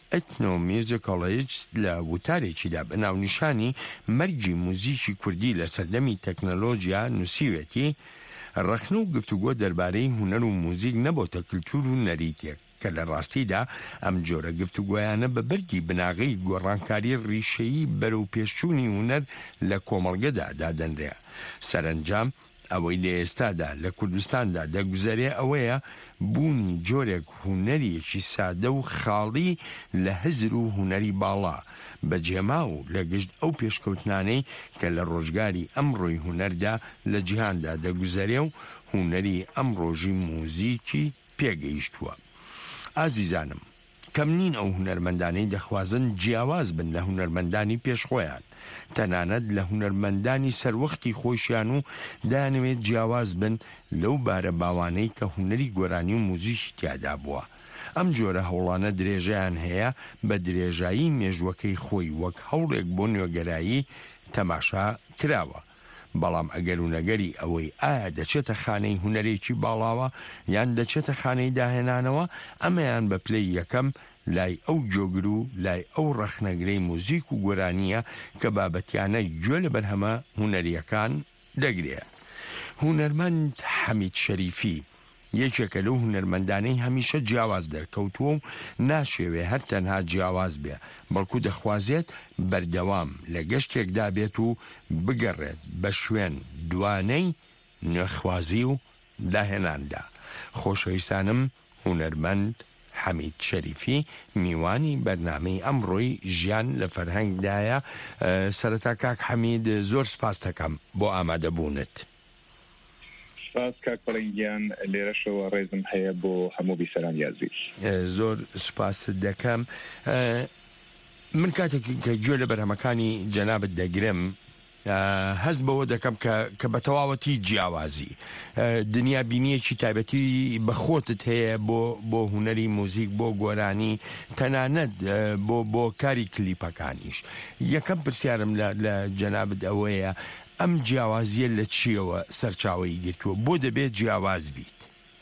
ئەتنۆ میوزیکۆڵێج لە وتارێکیدا بە ناونیشانی مەرجی موزیکی کوردی لە سەردەمی تەکنەلۆژیا نووسیوێتی ڕەخنە و گفتوگۆ دەربارەی هونەر و موزیک نەبۆتە کلتور و نەریتێک کە لە ڕاستیدا ئەم جۆرە گفتوگۆیانە بە بەردی بناغی گۆڕانکاری ڕیشەیی بەرەو پێشچوونی هونەر لە کۆمەڵگەدا دادەنرێ. سەرنجام ئەوەی لە ئێستادا لە کوردستاندا دەگوزارێ ئەوەیە بوونی جۆرێک هونەریەکی سادە و خاڵی لە هزر و هونەری باڵا بەجێما و لە گشت ئەو پێشکەوتنانەی کە لە ڕۆژگاری ئەمڕۆی هونەردا لە جیهاندا دەگوزارێ و هونەری ئەمڕۆژی موزیکی پێگەیشتووە. ئازیزانم، کەم نین ئەو هونەرمەندانەی دەخوازن جیاواز بن لە هونەرمەندانی پێشخۆیان، تەنانەت لە هونەرمەندانی سەروەختی خۆشیان و دانەوێت جیاواز بن لەو بارە باوانەی کە هونەری گۆرانی و موزیکی تیادا بووە. ئەم جۆرە هەوڵانە درێژەیان هەیە بە درێژایی مێژوەکەی خۆی وەک هەوڵێک بۆ نوێگەرایی تەماشا کراوە. بەڵام ئەگەر و نەگەری ئەوەی ئایا دەچێتە خانەی هونەرێکی باڵاوە یان دەچێتە خانەی داهێنانەوە، ئەمەیان بە پلەی یەکەم لای ئەو جۆگر و لای ئەو ڕەخنەگرەی موزیک و گۆرانیە کە بابەتیانە گوێ لە بەرهەمە هونەریەکان دەگرێت. هونەرمەند حەمید شەریفی یەکێکە لەو هونەرمەندانەی هەمیشە جیاواز دەرکەوتووە و ناشێوێ هەر تەنها جیاواز بێ، بەڵکو دەخوازێت بەردەوام لە گەشتێکدا بێت و بگەڕێت بە شوێن دوانەی نوێخوازی و داهێناندا. خۆشەویستانم، هونەرمەند حەمید شەریفی میوانی بەرنامەی ئەمڕۆی ژیان لە فەرهەنگدایە. سەرەتا کاک حەمید، زۆر سپاس دەکەم بۆ ئامادەبوونت. سپاس کاک بەڵێنگیان، لێرەشەوە ڕێزم هەیە بۆ هەموو بیسەران یازی. زۆر سپاست دەکەم. من کاتێک کە گوێ لە بەرهەمەکانی جەنابەت دەگرم هەست بەوە دەکەم کە بە تەواوەتی جیاوازی دنیا بینیەکی تایبەتی بەخۆتت هەیە بۆ هونەری موزیک، بۆ گۆرانی، تەنانەت بۆ کاری کلیپەکانیش. یەکەم پرسیارم لە جەنابەت ئەوەیە ئەم جیاوازیە لە چیەوە سەرچاوەی گرتووە؟ بۆ دەبێت جیاواز بیت؟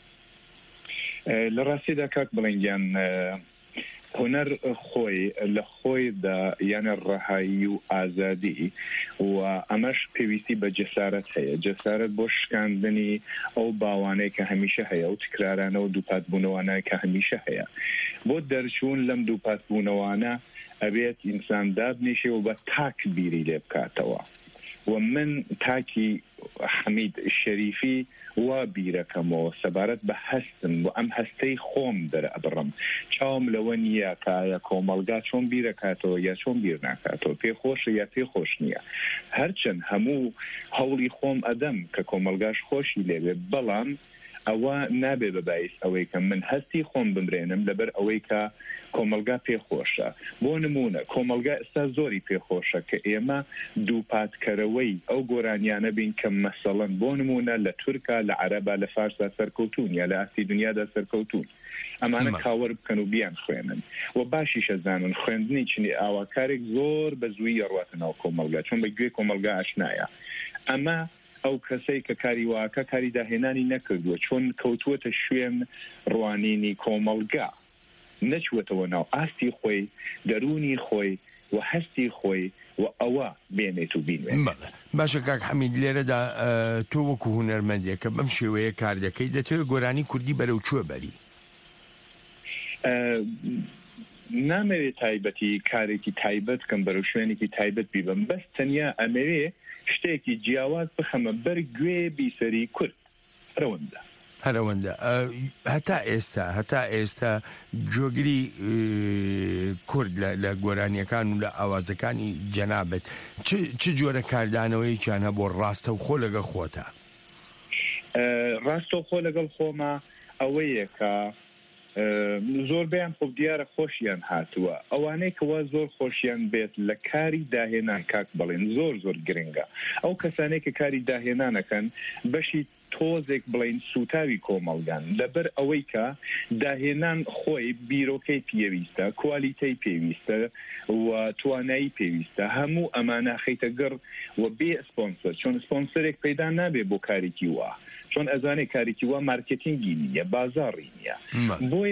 لە ڕاستیدا کاک بڵێنگیان، هونەر خۆی لە خۆیدا یانە ڕەهایی و ئازادی و ئەمەش پێویستی بە جەسارەت هەیە، جەسارەت بۆ شکاندنی ئەو باوانەیە کە هەمیشە هەیە و تکرارانە و دووپاتبوونەوانە کە هەمیشە هەیە. بۆ دەرچوون لەم دووپاتبوونەوانە ئەبێت ئینسان دابنیشێ و بە تاک بیری لێ بکاتەوە. و من تاکی حەمید شەریفی وا بیرەکەمەوە سەبارەت بە هەستم و ئەم هەستەی خۆم دەرەبڕم. چاوم لەوە نییە کە کۆمەڵگا چۆن بیرەکاتەوە یا چۆن بیر ناکاتەوە، پێخۆشە یا پێخۆش نییە. هەرچەند هەموو هەوڵی خۆم ئەدەم کە کۆمەڵگاش خۆشی لێبێ، بەڵام ئەوە نابێ بەبایس ئەوەی کە من هەستی خۆم بمرێنم لەبەر ئەوەی کە کۆمەڵگا پێخۆشە. بۆ نمونە کۆمەڵگا ئێستا زۆری پێخۆشە کە ئێمە دووپاتکەرەوەی ئەو گۆرانیانە بین کە مەسەڵەن بۆ نمونە لە تورکا، لە عەرەبا، لە فارسا سەرکەوتون یا لە ئاستی دنیادا سەرکەوتون. ئەمانە کاوەر بکەن و بیان خوێنن و باشیشە زانن خوێندنی چنی ئاواکارێک زۆر بە زووی ئەڕواتە ناو کۆمەڵگا، چۆن بە گوێ کۆمەڵگا ئاشنایە. ئەمە ئەو کەسەی کە کاری واکە کاری داهێنانی نەکردووە، چۆن کەوتووەتە شوێن ڕوانینی کۆمەڵگا، نەچوەتەوە ناو ئاستی خۆی، دەرونی خۆی و هەستی خۆی و ئەوە بێنێت و بینوێت. باشە کاک حەمید، لێرەدا تۆ وەکو هونەرمەندێک کە بەم شێوەیە کار دەکەی، دەتەوێت گۆرانی کوردی بەرەو کوێ بەری؟ نامەوێت تایبەتی کارێکی تایبەت کەم بەرەو شوێنێکی تایبەت بیبم، بەس تەنیا ئەمەوێ شتێکی جیاواز بخەمە بەر گوێ بیسەری کورد. هەرەوەندە هەتا ئێستا جۆگری کورد لە گۆرانیەکان و لە ئاوازەکانی جەنابەت چ جۆرە کاردانەوەییان هەبۆ ڕاستە و خۆ لەگەڵ خۆتە؟ ڕاستە و خۆ لەگەڵ خۆمە ئەوەیە کە زۆربیان خۆ دیارە خۆشیان هاتووە. ئەوانەی کەوا زۆر خۆشیان بێت لە کاری داهێنان کاک بڵێن زۆر گرنگە. ئەو کەسانەی کە کاری داهێنانەکەن بەشی تۆزێک بڵین سوتاوی کۆمەڵگان، لەبەر ئەوەی کە داهێنان خۆی بیرۆکەی پێویستە، کوالیتەی پێویستە و توانایی پێویستە، هەموو ئەمانە خەیتە گەڕ و بێ سپۆنسەر، چۆن سپۆنسەرێک پەیدا نابێ بۆ کارێکی وا، چۆن ئەزانێ کارێکی وا مارکتینگی نییە، بازاڕی نییە. بۆیە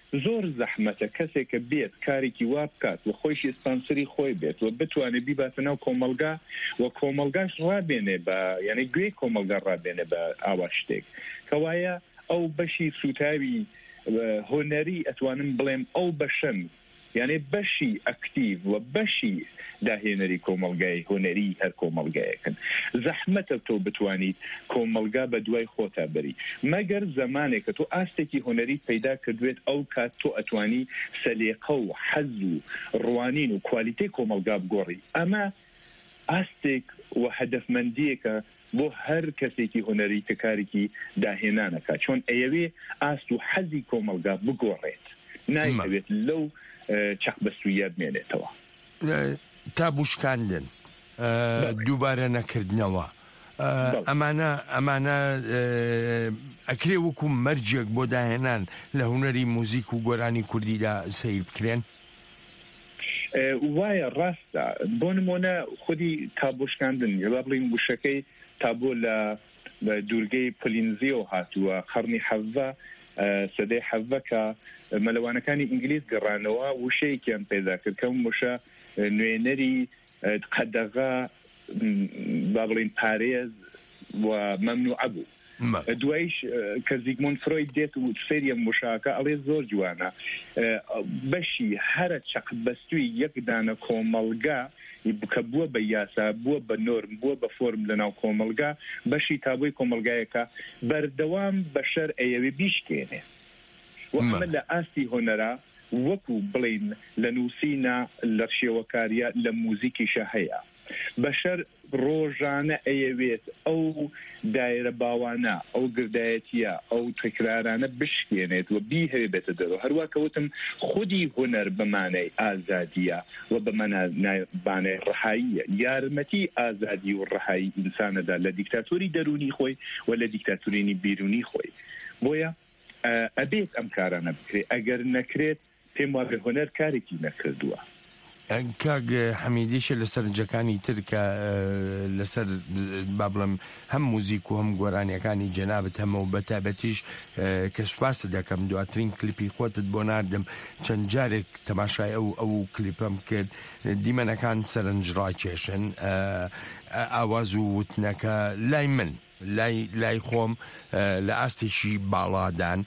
زۆر زەحمەتە کەسێکە بێت کارێکی وا بکات و خۆشی سپانسری خۆی بێت و بتوانێت بیباتە ناو کۆمەلگا و کۆمەلگاش ڕابێنێ بە یعنی گوێی کۆمەلگا ڕابێنێ بە ئاوا شتێک کەوایە ئەو بەشی سوتاوی هۆنەری ئەتوانم بڵێم ئەو بەشن یعنی بەشی ئەکتیڤ و بەشی داهێنەری کۆمەلگای هۆنەری هەر کۆمەلگایەکەن زەحمەتە تۆ بتوانیت کۆمەلگا بە دوای خۆتا بری مەگەر زەمانێک کە تۆ ئاستێکی هۆنەری پەیدا کردوێت ئەو کات تۆ ئەتوانی سەلێقە و حەز و ڕوانین و کوالیتەی کۆمەلگا بگۆڕی ئەمە ئاستێک و هەدەفمەندیەکە بۆ هەر کەسێکی هۆنەری کە کارێکی داهێنانەکە چۆن ئەیەوێ ئاست و حەزی کۆمەلگا بگۆڕێت نایەوێت لەو چەقبەستویە بمێنێتەوە تا بوشکاندن دووبارە نەکردنەوە ئەمانە ئەکرێ وەکو مەرجێک بۆ داهێنان لە هونەری موزیک و گۆرانی کوردیدا سیر بکرێن وایە ڕاستە بۆ نمونە خودی تابۆشکاندن یا بڵین وشەکەی تابۆ لە دوورگەی پلینزیۆ هاتووە قەرنی حەڤە سەدەی حەڤە کە مەلەوانەکانی ئینگلیز گەڕانەوە وشەیەکیان پێدا کرد کەم وشە نوێنەری قەدەغا با بڵین پارێز و مەمنوع بوو دوایش کە زیگمۆند فرۆید دێت و سێریە وشاکە ئەڵێ زۆر جوانە بەشی هەرە چەقبەستوی یەکدانە کۆمەلگا کە بووە بە یاسا بووە بە نۆرم بووە بە فۆرم لەناو کۆمەلگا بەشی تابووی کۆمەلگایەکە بەردەوام بەشەر ئەیەوێ بیشکێنێ و ئەمە لە ئاستی هۆنەرا وەکو بڵین لە نووسینە لە شێوەکاریە لە موزیکیشە هەیە بەشەر ڕۆژانە ئەیەوێت ئەو دایرە باوانە ئەو گردایەتیە ئەو تکرارانە بشکێنێت و بیهێ بێتە دەرەوە هەروە کەوتم خودی هۆنەر بەمانەی ئازادیە و بەمانەی ڕەهاییە یارمەتی ئازادی و ڕەهایی ئینسانەدا لە دیکتاتۆری دەرونی خۆی و لە دیکتاتۆرینی بیرونی خۆی بۆیە ئەبێت ئەم کارانە بکرێت ئەگەر نەکرێت پێم وابێ هۆنەر کارێکی نەکردووە کاک حەمیدیشە لەسەر جەکانی ترکە لەسەر با بڵم هەم موزیک و هەم گۆرانیەکانی جەنابەت هەمە و بەتابەتیش کە سوپاسە دەکەم دواترین کلیپی خۆتت بۆ ناردم چەند جارێک تەماشای ئەو کلیپەم کرد دیمەنەکان سەرنج ڕاکێشن ئاواز و وتنەکە لای من لای خۆم لە ئاستێکی باڵادان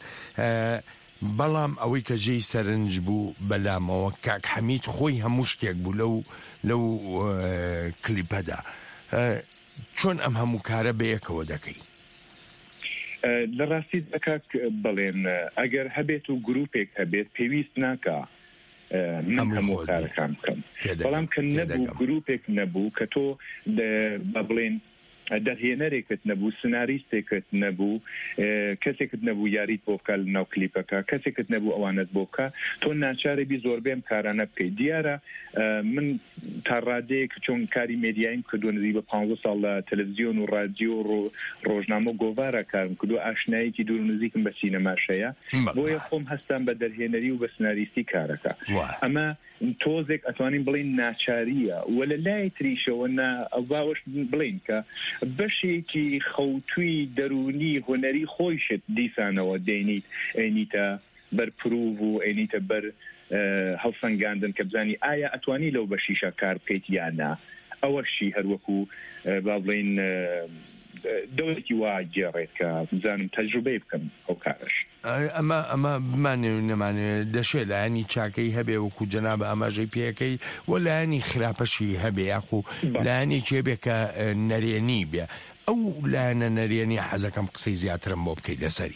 بەڵام ئەوەی کە جێی سەرنج بوو بەلامەوە کاک حەمید خۆی هەموو شتێک بوو لەو کلیپەدا چۆن ئەم هەموو کارە بەیەکەوە دەکەی لە ڕاستی دەکات بڵێن ئەگەر هەبێت و گروپێک هەبێت پێویست ناکە من هەموو کارەکان بکەم بەڵام کە نەبوو گروپێک نەبوو کە تۆ بڵێن دەرهێنەرێکت نەبوو سناریستێکت نەبوو کەسێکت نەبوو یاریت بۆ بکە لە ناو کلیپەکە کەسێکت نەبوو ئەوانت بۆ بکە تۆ ناچارێبی زۆربەی ئەم کارانە بکەیت دیارە من تا ڕادەیەک چۆن کاری مێدیایم کردووە نزیک بە 15 ساڵ لە تەلەڤیزیۆن و رادیۆ و ڕۆژنامە و گۆڤارە کارم کردو ئاشنایەکی دوور و نزیکم بە سینەماشەیە بۆیە خۆم هەستان بە دەرهێنەری و بە سناریستی کارەکە ئەمە تۆزێک ئەتوانین بڵین ناچاریە وە لە لای تریشەوە باوەش بڵین کە بەشێکی خەوتوی دەرونی هۆنەری خۆیشت دیسانەوە دێنیت ئەینیتە بەر پرۆڤ و ئەینیتە بەر هەڵسەنگاندن کە بزانی ئایا ئەتوانی لەو بەشیشە کار بکەیت یاننا ئەوەشی هەروەکو با بڵین دەوڵەتی وا گێڕێت کە بزانم تەجروبەی بکەم ئەو کارش ئەمە بمانێ و نەمانێت دەشێت لایانی چاکەی هەبێ وەکو جەنابە ئاماژەی پێەکەی وە لایانی خراپەشی هەبێ یاخو لایانێکی هەبێ کە نەرێنی بێ ئەو لایەنە نەرێنی حەزەکەم قسەی زیاترم بۆ بکەیت لەسەری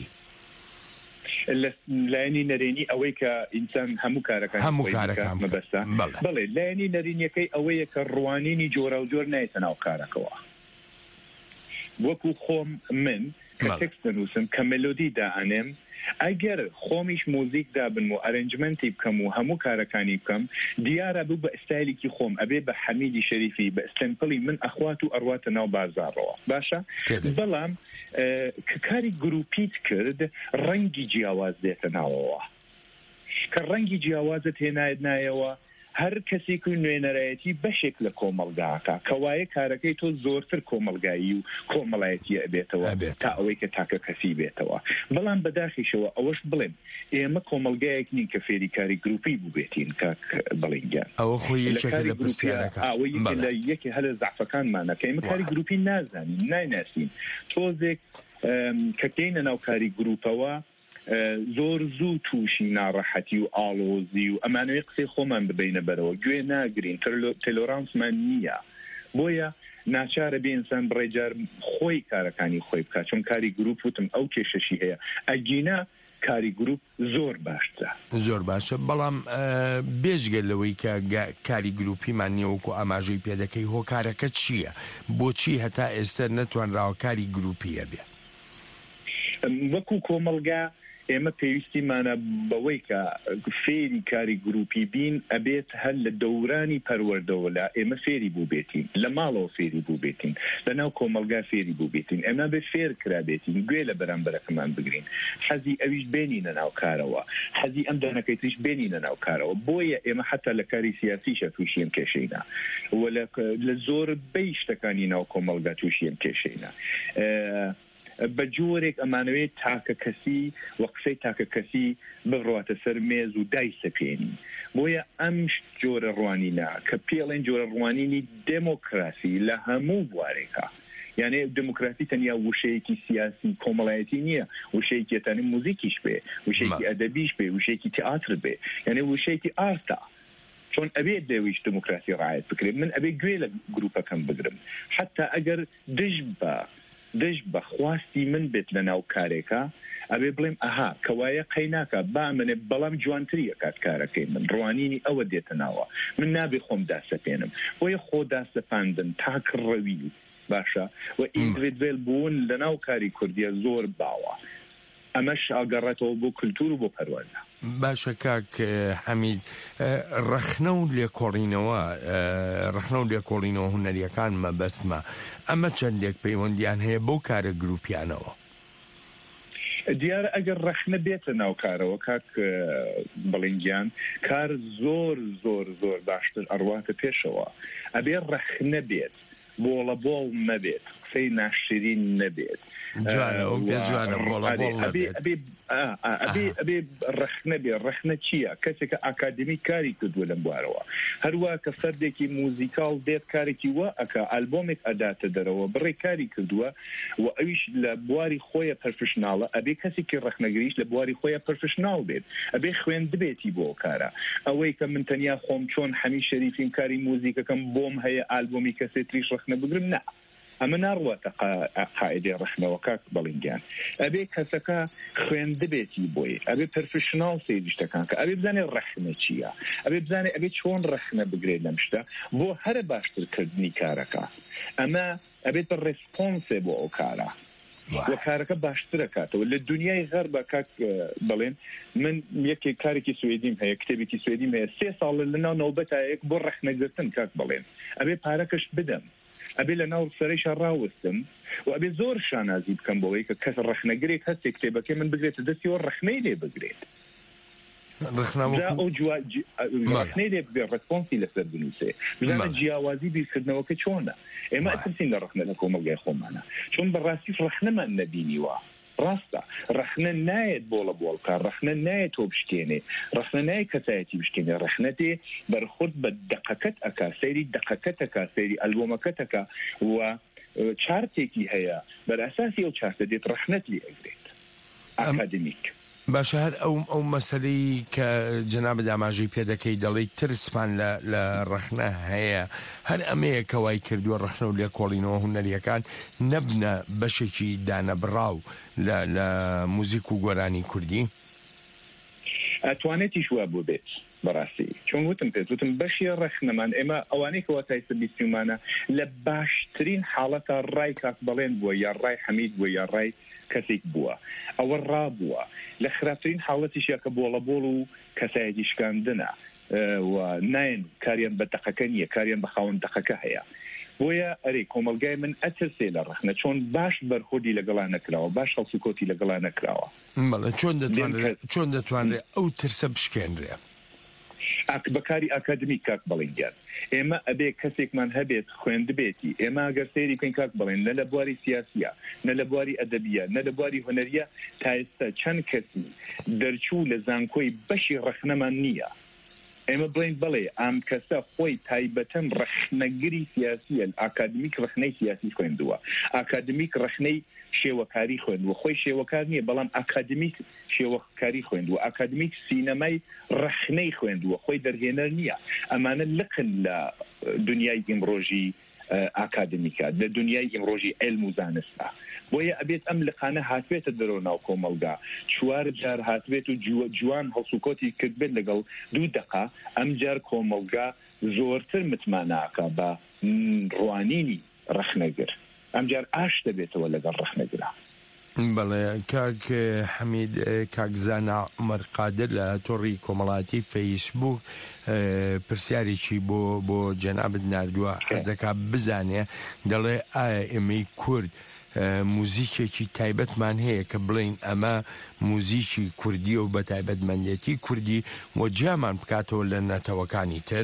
لایانی نەرێنی ئەوەی کە ئینسان هەموو کارەکان مەبەستە بڵێ لایانی نەرێنیەکەی ئەوەیە کە ڕوانینی جۆرە و جۆر نایەتە ناو کارەکەەوە وەکو خۆم من کە تێکست دەنووسم کە مێلۆدی دائەنێم ئەگەر خۆمیش موزیک دابن و ئەرنجمنتی بکەم و هەموو کارەکانی بکەم دیارە بوو بە ئستایلێکی خۆم ئەبێ بە حەمیدی شەریفی بە ئستەمپڵی من ئەخوات و ئەڕواتە ناو بازاڕەوە باشە بەڵام کە کاری گروپیت کرد ڕەنگی جیاواز دێتە ناوەوە کە ڕەنگی جیاوازت هێنایەت نایەوە هەر کەسێک و نوێنەرایەتی بەشێک لە کۆمەلگاکە کەوایە کارەکەی تۆ زۆرتر کۆمەلگایی و کۆمەڵایەتی ئەبێتەوە تا ئەوەی کە تاکە کەسی بێتەوە. بەڵام بەداخیشەوە ئەوەش بڵێم ئێمە کۆمەلگایەک نین کە فێری کاری گروپی بووبێتین کاک بەڵێنگیان ئەوە خۆی یەکێک لە پرسیارەکە لە یەکی هەلە زعفەکانمانە کە ئێمە کاری گروپی نازانین نایناسین تۆزێک کە کەینە ناو کاری گروپەوە زۆر زوو تووشی ناڕەحەتی و ئاڵۆزی و ئەمانەوەی قسەی خۆمان ببینە بەرەوە گوێ ناگرین تەلۆرانسمان نییە بۆیە ناچارە بێ ئینسان بڕێجار خۆی کارەکانی خۆی بکات چون کاری گروپ وتم ئەو کێشەشی هەیە ئەگینە کاری گروپ زۆر باشترە زۆر باشە بەڵام بێژگە لەوەی کە کاری گروپیمان نییەوەکو ئاماژەی پێدەکەی هۆکارەکە چییە بۆچی هەتا ئێستا نەتوانراوە کاری گروپیە بێ وەکو کۆمەلگا ئێمە پێویستیمانە بەوەی کە فێری کاری گروپی بین ئەبێت هەر لە دەورانی پەروەردەوە لە ئێمە فێری بوو بێتین لە ماڵەوە فێری بوو بێتین لەناو کۆمەلگا فێری بوو بێتین ئێمە بێ فێر کرا بێتین گوێ لە بەرامبەرەکەمان بگرین حەزی ئەویش بێنینە ناو کارەوە حەزی ئەم دانەکەیتریش بێنینە ناو کارەوە بۆیە ئێمە حتا لە کاری سیاسیشە تووشیم کێشەینا لە زۆر بەی شتەکانی ناو کۆمەلگا تووشیم کێشەینا بە جۆرێک ئەمانەوێت تاکە کەسی وە قسەی تاکە کەسی بڕواتە سەر مێز و دایسەپێنی بۆیە ئەم جۆرە ڕوانینە کە پێڵێن جۆرە ڕوانینی دموکراسی لە هەموو بوارێکە یعنی دموکراسی تەنیا وشەیەکی سیاسی کۆمەڵایەتی نییە وشەیەکی تەنیا موزیکیش بێ وشەیەکی ئەدەبیش بێ وشەیەکی تئاتر بێ یعنی وشەیەکی ئارتا چون ئەبێت دەویش دموکراسی ڕایەت بکرێت من ئەبێ گوێ لە گروپەکەم بگرم حتا ئەگەر دژ بە خواستی من بێت لە ناو کارێکە ئەبێ بڵێم ئەها کەوایە قەیناکە با منێ بەڵام جوانتریە کات کارەکەی من ڕوانینی ئەوە دێتە ناوە من نابێ خۆم داسەپێنم بۆیە خۆ داسەپاندن تاکڕەوی باشە و ئیندیڤیدوێل بوون لە ناو کاری کوردیە زۆر باوە ئەمەش ئاگەڕێتەوە بۆ کولتور و بۆ پەروەردە باشە کاک حەمید ڕەخنە و لێکۆڵینەوە هونەریەکان مەبەستمە ئەمە چەندێک پەیوەندیان هەیە بۆ کارە گروپیانەوە دیارە ئەگەر ڕەخنە بێتە ناو کارەوە کاک بەڵێنگیان کار زۆر زۆر زۆر باشتر ئەڕواتە پێشەوە ئەبێ ڕەخنە بێت بۆڵە بۆڵ نەبێت قسەی ناشرین نەبێت ئەبێ ڕەخنە بێ ڕەخنە چییە کەسێکە ئاکادمی کاری کردووە لەم بوارەوە هەروە کە فەردێکی موزیکال دێت کارێکی وە ئەکا ئالبۆمێک ئەداتە دەرەوە بڕێ کاری کردووە و ئەویش لە بواری خۆیە پەرفشناڵە ئەبێ کەسێکی ڕەخنەگریش لە بواری خۆیە پەرفشناڵ بێت ئەبێ خوێندبێتی بۆ کارە ئەوەی کە من تەنیا خۆم چۆن حەمی شەریفین کاری موزیکەکەم بۆم هەیە ئالبۆمی کەسێتریش ڕەخنە بگرم نا ئەمە ناڕواتە قاعدەی ڕەخنەوە کاک بەڵێنگیان ئەبێ کەسەکە خوێندبێتی بۆی ئەبێ پەرفشناڵ سێری شتەکان کە ئەبێ بزانێ ڕەخنە چییە ئەبێ بزانێ ئەبێ چۆن ڕەخنە بگرێت لەم شتە بۆ هەرە باشترکردنی کارەکە ئەمە ئەبێت بە ڕێسپۆنسێ بۆ ئەو کارە وە کارەکە باشترەکاتەوە لە دنیای غەر بە کاک بڵێن من یەکێک کارێکی سوێدیم هەیە کتێبێکی سوێدیم هەیە 3 ساڵ لەناو نەوبەتایەک بۆ ڕەخنەگرتن کاک بڵێن ئەبێ پارەکەش بدەم ئەبێ لە ناو سەرەیشە ڕاوستم و ئەبێ زۆر شانازی بکەم بۆەوەی کە کەس ڕەخنەگرێک هەستێک کتێبەکەی من بگرێتە دەستیەوە ڕەخنەی لێ بگرێت ڕەخنەی لێ بگرێت ڕەسپۆنسی لەسەر بنووسێ بزانە جیاوازی بیرکردنەوەکە چۆنە ئێمە ئەترسین لە ڕەخنە لە کۆمەلگای خۆمانە چۆن بەڕاستی ڕەخنەمان نەبینیوە ڕاستە ڕەخنە نایەت بۆڵە بۆڵکە ڕەخنە نایەت تۆ بشکێنێ ڕەخنە نایەت کەسایەتی بشکێنێ ڕەخنە تێ بەرخورد بە دقەکەت ئەکا سەیری دقەکەتەکە سەیری ئەلبۆمەکەتەکە و چارتێکی هەیە بەرئاساسی ئەو چارتە دێت ڕەخنەت لێ ئەگرێت ئاکادمیک باشە هەر ئەو مەسەلەی کە جەناب داماژەی پێدەکەی دەڵێی ترسمان لە ڕەخنە هەیە هەر ئەمەیە کەوای کردووە ڕەخنە و لێکۆڵینەوە هونەریەکان نەبنە بەشێکی دانەبڕاو لە موزیک و گۆرانی کوردی ئەتوانێتی شووە بۆ بێت بەڕاستی چۆن وتم پێت وتم بەشی ڕەخنەمان ئێمە ئەوانەی کەوا تایسە بیستیمانە لە باشترین حاڵەتە ڕای کاک بەڵێن بووە یا ڕای حەمید بووە یا ڕای کەسێک بووە ئەوە ڕابووە لە خراپترین حاڵەتیشە کە بۆڵەبۆڵ و کەسایەتی شکاندنە و ناین کاریان بە دقەکە نییە کاریان بە خاوەن دقەکە هەیە بۆیە ئەرێ کۆمەلگای من ئەترسێ لە ڕەخنە چۆن باش بەرخۆدی لەگەڵا نەکراوە باش هەڵسوکۆتی لەگەڵا نەکراوە چۆن دەتوانرێت ئەو ترسە بشکێنرێ بەکاری ئاکادمی کاک بەڵێنگیان ئێمە ئەبێ کەسێکمان هەبێت خوێندبێتی ئێمە ئەگەر سەیری بکەین کاک بڵێن نە لە بواری سیاسیە نە لە بواری ئەدەبیە نە لە بواری هونەریە تا ئێستا چەند کەسی دەرچوو لە زانکۆی بەشی ڕەخنەمان نییە ئێمە بڵین بڵێ ئەم کەسە خۆی تایبەتەن ڕەخنەگری سیاسیە ئاکادمیک ڕەخنەی سیاسی خوێندووە ئاکادمیک ڕەخنەی شێوەکاری خوێندووە خۆی شێوەکار نییە بەڵام ئاکادمیک شێوەکاری خوێندووە ئاکادمیک سینەمای ڕەخنەی خوێندووە خۆی دەرهێنەر نییە ئەمانە لقن لە دنیای ئیمڕۆژی ئاکادمیکە لە دنیای ئیمڕۆژی علم و زانستە بۆیە ئەبێت ئەم لقانە هاتوێتە دەرەوە ناو کۆمەلگا چوار جار هاتوێت و جوان هەڵسوکۆتی کرد بێت لەگەڵ 2 دقە ئەم جار کۆمەلگا زۆرتر متماناکە بە ڕوانینی ڕەخنەگر ئەم جار ئاش دەبێتەوە لەگەڵ ڕەخنەگرا بەڵێ کاک حەمید کاکزانە عومەر قادر لە تۆڕی کۆمەڵاتی فەیسبوک پرسیارێکی بۆ جەنابت ناردووە حەز دەکا بزانێ دەڵێ ئایا ئێمەی کورد موزیکێکی تایبەتمان هەیە کە بڵین ئەمە موزیکی کوردی و بە تایبەتمەندێتی کوردی وەجیامان بکاتەوە لە نەتەوەکانی تر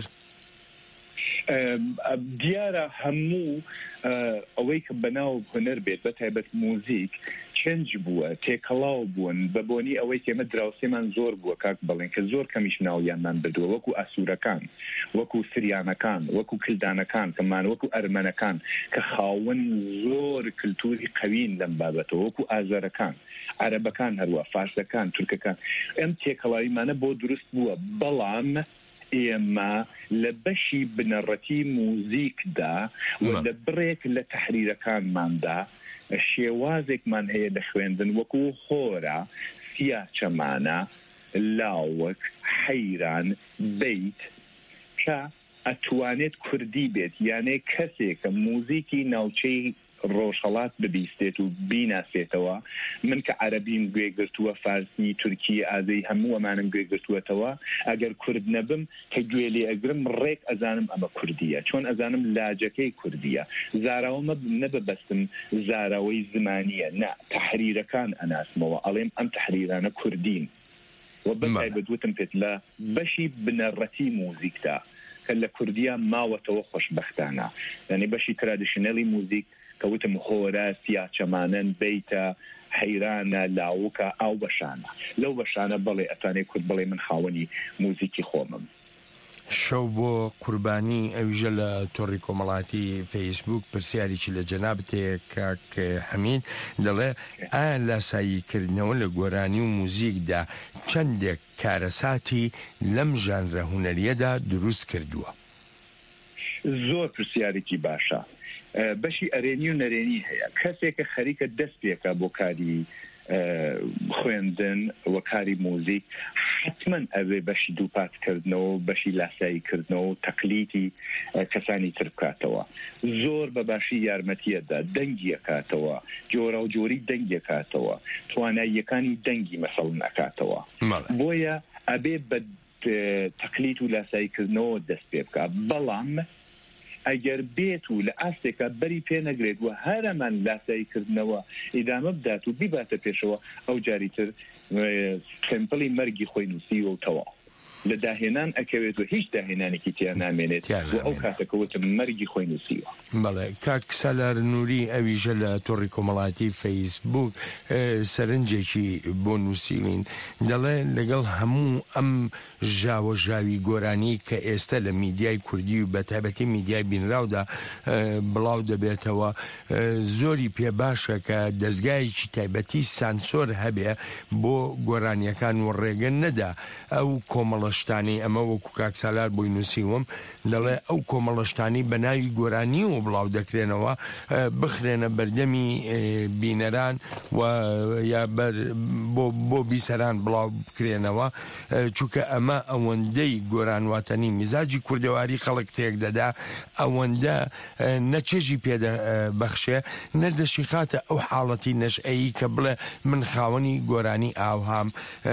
دیارە هەموو ئەوەی کە بەناو هونەر بێت بە تایبەت موزیک چنج بووە تێکەڵاو بوون بە بۆنی ئەوەی کێمە دراوسێمان زۆر بووە کاک بڵێن کە زۆر کەمیش ناویانمان بردووە وەکو ئاسوورەکان وەکو سریانەکان وەکو کلدانەکان کەمان وەکو ئەرمەنەکان کە خاوەن زۆر کلتوری قەوین لەم بابەتەوە وەکو ئازارەکان عەرەبەکان هەروە فارسەکان تورکەکان ئەم تێکەڵاویمانە بۆ دروست بووە بەڵام ئێمە لە بەشی بنەڕەتی موزیکدا و لە بڕێک لە تەحریرەکانماندا شێوازێکمان هەیە لە خوێندن وەکو خۆرە سیاچەمانە لاوەک حەیران بیت کە ئەتوانێت کوردی بێت یانێ کەسێکە موزیکی ناوچەی ڕۆژهەڵات ببیستێت و بیناسێتەوە من کە عەرەبیم گوێگرتووە فارسی تورکی ئازەی هەموو ئەمانم گوێگرتووەتەوە ئەگەر کورد نەبم کە گوێ لێ ئەگرم ڕێک ئەزانم ئەمە کوردیە چۆن ئەزانم لاجەکەی کوردیە زاراوە نەبەبەستم زاراوەی زمانیە نا تەحریرەکان ئەناسمەوە ئەڵێم ئەم تەحریرانە کوردین و بەتایبەتوتم پێت لە بەشی بنەڕەتی موزیکدا کە لە کوردیە ماوەتەوە خۆشبەختانە یعنی بەشی ترادیشنەلی موزیک کەوتم خۆرە سیاچەمانن بیتە حەیرانە لاوکە ئاو بەشانە لەو بەشانە بەڵێ ئەتانێ کورد بڵێ من خاوەنی موزیکی خۆمم شەو بۆ قوربانی ئەویژە لە تۆڕی کۆمەڵاتی فەیسبوک پرسیارێکی لە جەنابتێ کاک حەمید دەڵێ ئایا لاساییکردنەوە لە گۆرانی و موزیکدا چەندێک کارەساتی لەم ژانرە هونەریەدا دروست کردووە زۆر پرسیارێکی باشە بەشی ئەرێنی و نەرێنی هەیە کەسێکە خەریکە دەست پێکە بۆ کاری خوێندن و کاری موزیک حتما ئەوێ بەشی دووپاتکردنەوە بەشی لاساییکردنەوە و تەقلیدی کەسانی تر بکاتەوە زۆر بە باشی یارمەتیەدا دەنگی ئەکاتەوە جۆرە و جۆری دەنگی ئەکاتەوە تواناییەکانی دەنگی مەسەڵ نەکاتەوە بۆیە ئەبێ بە تەقلید و لاساییکردنەوە دەست پێ بکات بەڵام ئەگەر بێت و لە ئاستێکە بەری پێ نەگرێت و هەرەمان لاساییکردنەوە ئیدامە بدات و بیباتە پێشەوە ئەو جاریتر سمپڵی مەرگی خۆی نووسی و تەواو لە داهێنان ئەکەوێت و هیچ داهێنانێکی تیا نامێنێت و ئەو کاتەکەوتم مەرگی خۆی نووسیوە بەڵێ کاک سالار نووری ئەویژە لە تۆڕی کۆمەڵاتی فەیسبوک سەرنجێکی بۆ نووسیوین دەڵێ لەگەڵ هەموو ئەم ژاوە ژاوی گۆرانی کە ئێستا لە میدیای کوردی و بەتایبەتی میدیای بینراودا بڵاو دەبێتەوە زۆری پێ باشە کە دەستگایەکی تایبەتی سانسۆر هەبێ بۆ گۆرانیەکان و ڕێگە نەدا ئەو کۆمەڵەشتانی ئەمە وەکو کاک سالار بۆی نووسیوم دەڵێ ئەو کۆمەڵەشتانی بە ناوی گۆرانی و بڵاو دەکرێنەوە بخرێنە بەردەمی بینەران و یا بۆ بیسەران بڵاو بکرێنەوە چونکە ئەمە ئەوەندەی گۆرانواتەنی میزاجی کوردەواری خەڵک تێک دەدا ئەوەندە نەچێژی پێدەبەخشێ نەدەشی خاتە ئەو حاڵەتی نەشئەیی کە بڵێ من خاوەنی گۆرانی ئاوهام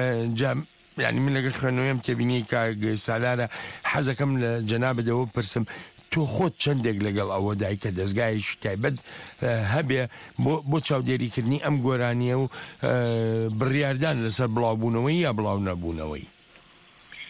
یعنی من لەگەڵ خوێنەوەیم تێبینی کە سالارە حەزەکەم لە جەنابەتەوە پرسم تۆ خۆت چەندێک لەگەڵ ئەوە دای کە دەستگایەکی تایبەت هەبێ بۆ چاودێریکردنی ئەم گۆرانیە و بڕیاردان لەسەر بڵاوبوونەوەی یا بڵاو نەبوونەوەی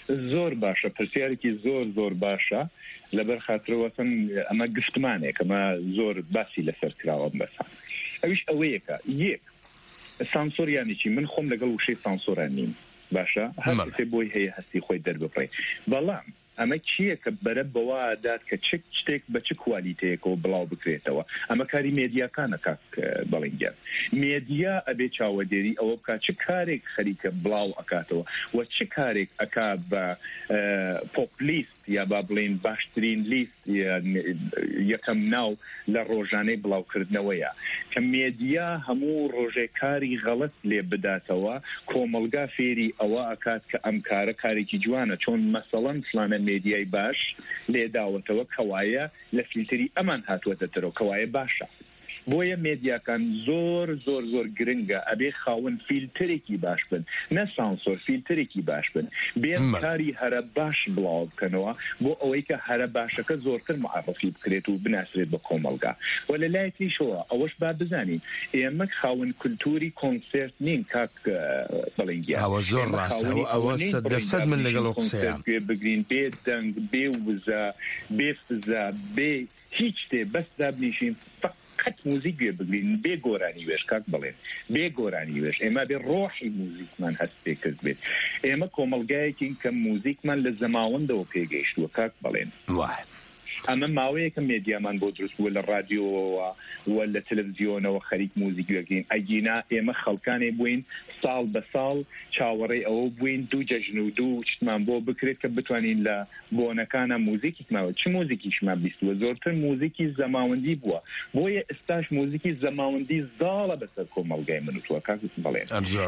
زۆر باشە پرسیارێکی زۆر باشە لەبەر خاطرەوەتن ئەمە گفتمانێک ئەمە زۆر باسی لەسەر کراوە بەسان ئەویش ئەوەیەکە یەک سانسۆریانێکی من خۆم لەگەڵ وشەی سانسۆران نیم باشە هەر بۆی هەیە هەستی خۆی دەربڕێ بەڵام ئەمە چییە کە بەرە بەوادات کە چ شتێک بە چ کوالیتەیەکەوە بڵاو بکرێتەوە ئەمە کاری مێدیاکانە کاک بەڵێنگیان مێدیا ئەبێ چاوەدێری ئەوە بکات چ کارێک خەریکە بڵاو ئەکاتەوە و چ کارێک ئەکا بە پۆپ لیست یا با بڵێن باشترین لیست یەکەم ناو لە ڕۆژانەی بڵاوکردنەوەیە کە مێدیا هەموو ڕۆژێکاری غەڵەت لێ بداتەوە کۆمەلگا فێری ئەوە ئەکات کە ئەم کارە کارێکی جوانە چۆن مەسەڵەن فلانە مێدیای باش لێداوەتەوە کەوایە لە فیلتری ئەمان هاتووەتە تەرەوە کەوایە باشە بۆیە مێدیاکان زۆر گرنگە ئەبێ خاون فیلترێکی باش بن نە سانسۆر فیلترێکی باش بن بێن کاری هەرە باش بڵاو بکەنەوە بۆ ئەوەی کە هەرە باشەکە زۆرتر معرفی بکرێت و بناسرێت بە کۆمەلگا و لە لای تریشەوە ئەوەش با بزانین ئێمە خاون کولتوری کۆنسرت نین کاک بەڵێنگیان ئەوە زۆر ڕاستە ئەوە 100% من لەگەڵ قسەیان بگرین بێ دەنگ بێ وزە بێ فزە بێ هیچ شتێ بەس دابنیشین قەت موزیک گوێ بگرین بێ گۆرانی وێش کاک بڵێن بێ گۆرانی وێش ئێمە بێ ڕۆحی موزیکمان هەست پێ کرد بێت ئێمە کۆمەلگایەکین کە موزیکمان لە زەماوەندەوە پێگەیشتووە کاک بڵێن ئەمە ماوەیەکە مێدیامان بۆ دروست بووە لە رادیۆەوە و لە تەلەڤیزیۆنەوە خەریک موزیک گوێگرین ئەگینا ئێمە خەڵکانێ بووین ساڵ بە ساڵ چاوەڕێی ئەوە بووین دوو جەژن و دوو شتمان بۆ بکرێت کە بتوانین لە بۆنەکانە موزیکیماوە چ موزیکیشمان بیستوە زۆرتر موزیکی زەماوەندی بووە بۆیە ئێستاش موزیکی زەماوەندی زاڵە بەسەر کۆمەلگای منوتوە کاک بڵێن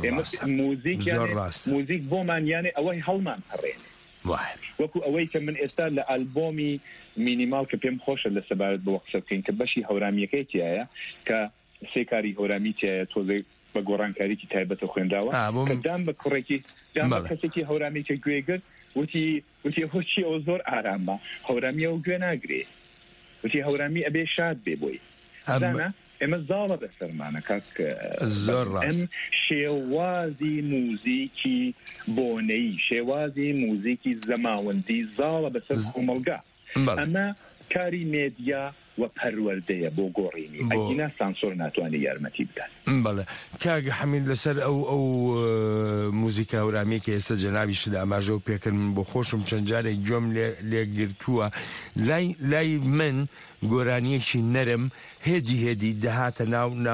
موزیک بۆمان یانێ ئەوەی هەڵمان هەڕێنێ وەکو ئەوەی کە من ئێستا لە ئالبۆمی مینیمال کە پێم خۆشە لە سەبارەت بە قسە بکەین کە بەشی هەورامیەکەی تایە کە سێ کاری هەورامی تایە تۆزێک بە گۆڕانکاریی تایبەتە خوێنداوە کە دام بە کوڕێکی دام بە کەسێکی هەورامی کە گوێگرت وتی هۆچی ئەو زۆر ئارامە هەورامی ئەو گوێ ناگرێ وتی هەورامی ئەبێ شاد بێ بۆی ئێمە زاڵە بەسەرمانە کاک ئەم شێوازی موزیکی بۆنەی شێوازی موزیکی زەماوەندی زاڵە بەسەر کۆمەلگا ئەمە کاری مێدیا و پەروەردەیە بۆ گۆڕینی ئەگینا سانسۆر ناتوانێت یارمەتی بدات بەڵێ کاک حەمید لەسەر ئەو موزیکە هەورامی کە ئێستا جەنابی شدا ئاماژە و پێکرد من بۆ خۆشم چەند جارێک گوێم لێگرتووە لای من گۆرانیەکی نەرم هێدی دەهاتە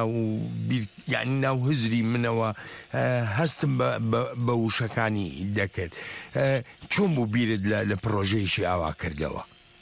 یعنی ناو هزری منەوە هەستم بە وشەکانی دەکرد چۆن بوو بیرت لە پرۆژەیەکی ئاوا کردەوە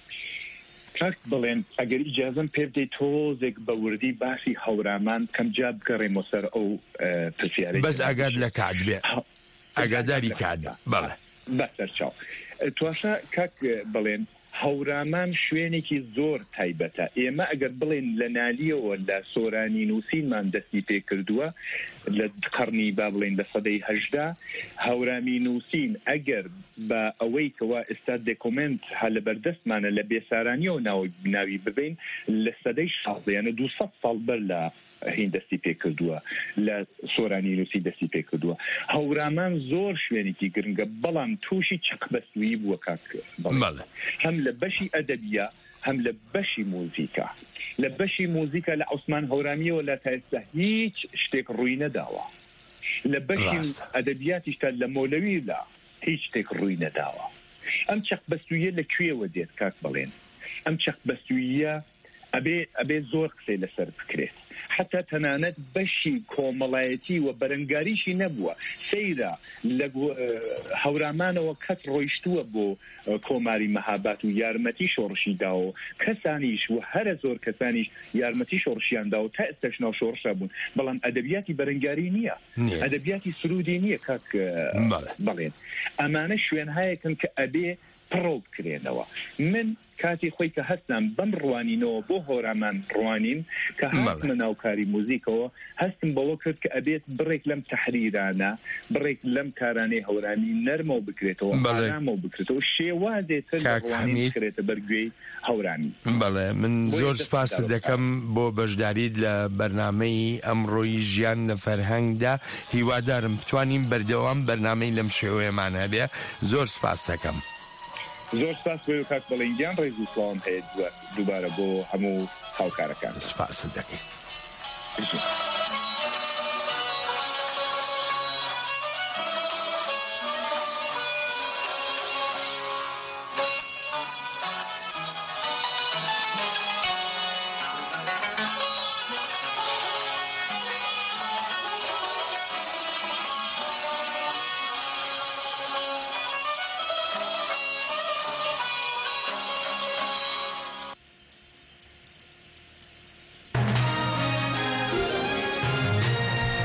کاک بڵێن ئەگەر ئیجازەم پێ بدەیت تۆزێک بە وردی باسی هەورامان کەم جا بگەڕێمەوە سەر ئەو پرسیارەی بەس ئەگات لە کات بێ ئەگاداری کات بەڵێ بەسەر چاو تواشە کاک بڵێن هەورامان شوێنێکی زۆر تایبەتە ئێمە ئەگەر بڵێن لە نالیەوە لە سۆرانی نووسینمان دەستی پێ کردووە لە قەرنی با بڵێن لە سەدەی هەژدا هەورامی نووسین ئەگەر بە ئەوەی کەوا ئێستا دێکۆمنت هە لە بەردەستمانە لە بێسارانیەوە ناوی ببین لە سەدەی 16 200 ساڵ بەر لە هین دەستی پێ کردووە لە سۆرانی نووسی دەستی پێ کردووە هەورامان زۆر شوێنێکی گرنگە بەڵام تووشی چەقبەستویی بووە کاک هەم لە بەشی ئەدەبیە هەم لە بەشی موزیکا لە بەشی موزیکا لە عوسمان هەورامیەوە لە تا ئێستا هیچ شتێک ڕووی نەداوە لە بەشی ئەدەبیاتیشتا لە مۆلەوی لا هیچ شتێک ڕووی نەداوە ئەم چەقبەستویە لەکوێوە دێت کاک بڵێن ئەم چەقبەستویە ئەبێ زۆر قسەی لەسەر بکرێت حتا تەنانەت بەشی کۆمەڵایەتی و بەرەنگاریشی نەبووە سەیرە لە هەورامانەوە کەس ڕۆیشتووە بۆ کۆماری مەهابات و یارمەتی شۆڕشی داوە کەسانیش و هەرە زۆر کەسانیش یارمەتی شۆڕشیان داوە تا ئێستاش ناو شۆڕشا بوون بەڵام ئەدەبیاتی بەرەنگاری نییە ئەدەبیاتی سرودی نییە کاک بڵێن ئەمانە شوێنهایەکن کە ئەبێ پڕۆ بکرێنەوە من کاتی خۆی کە هەستم بەم ڕوانینەوە بۆ هۆرامان ڕوانین کە هاتمە ناوکاری موزیکەوە هەستم بەوە کرد کە ئەبێت بڕێک لەم تەحریرانە بڕێک لەم کارانەی هەورانی نەرمەوە بکرێتەوە ئارامەوە بکرێتەوە شێوازێتر ڕوانین بکرێتە بەرگوێی هەورانی. بەڵێ من زۆر سپاس دەکەم بۆ بەشداریت لە بەرنامەی ئەمڕۆی ژیان لە فەرهەنگدا هیوادارم بتوانین بەردەوام بەرنامەی لەم شێوەیەمانە بێ. زۆر سپاس دەکەم. زۆر سپاس بۆ کاک بەڵێنگیان ڕێز و سڵام هەیە دووبارە بۆ هەموو هاوکارەکان. سپاس دەکەین.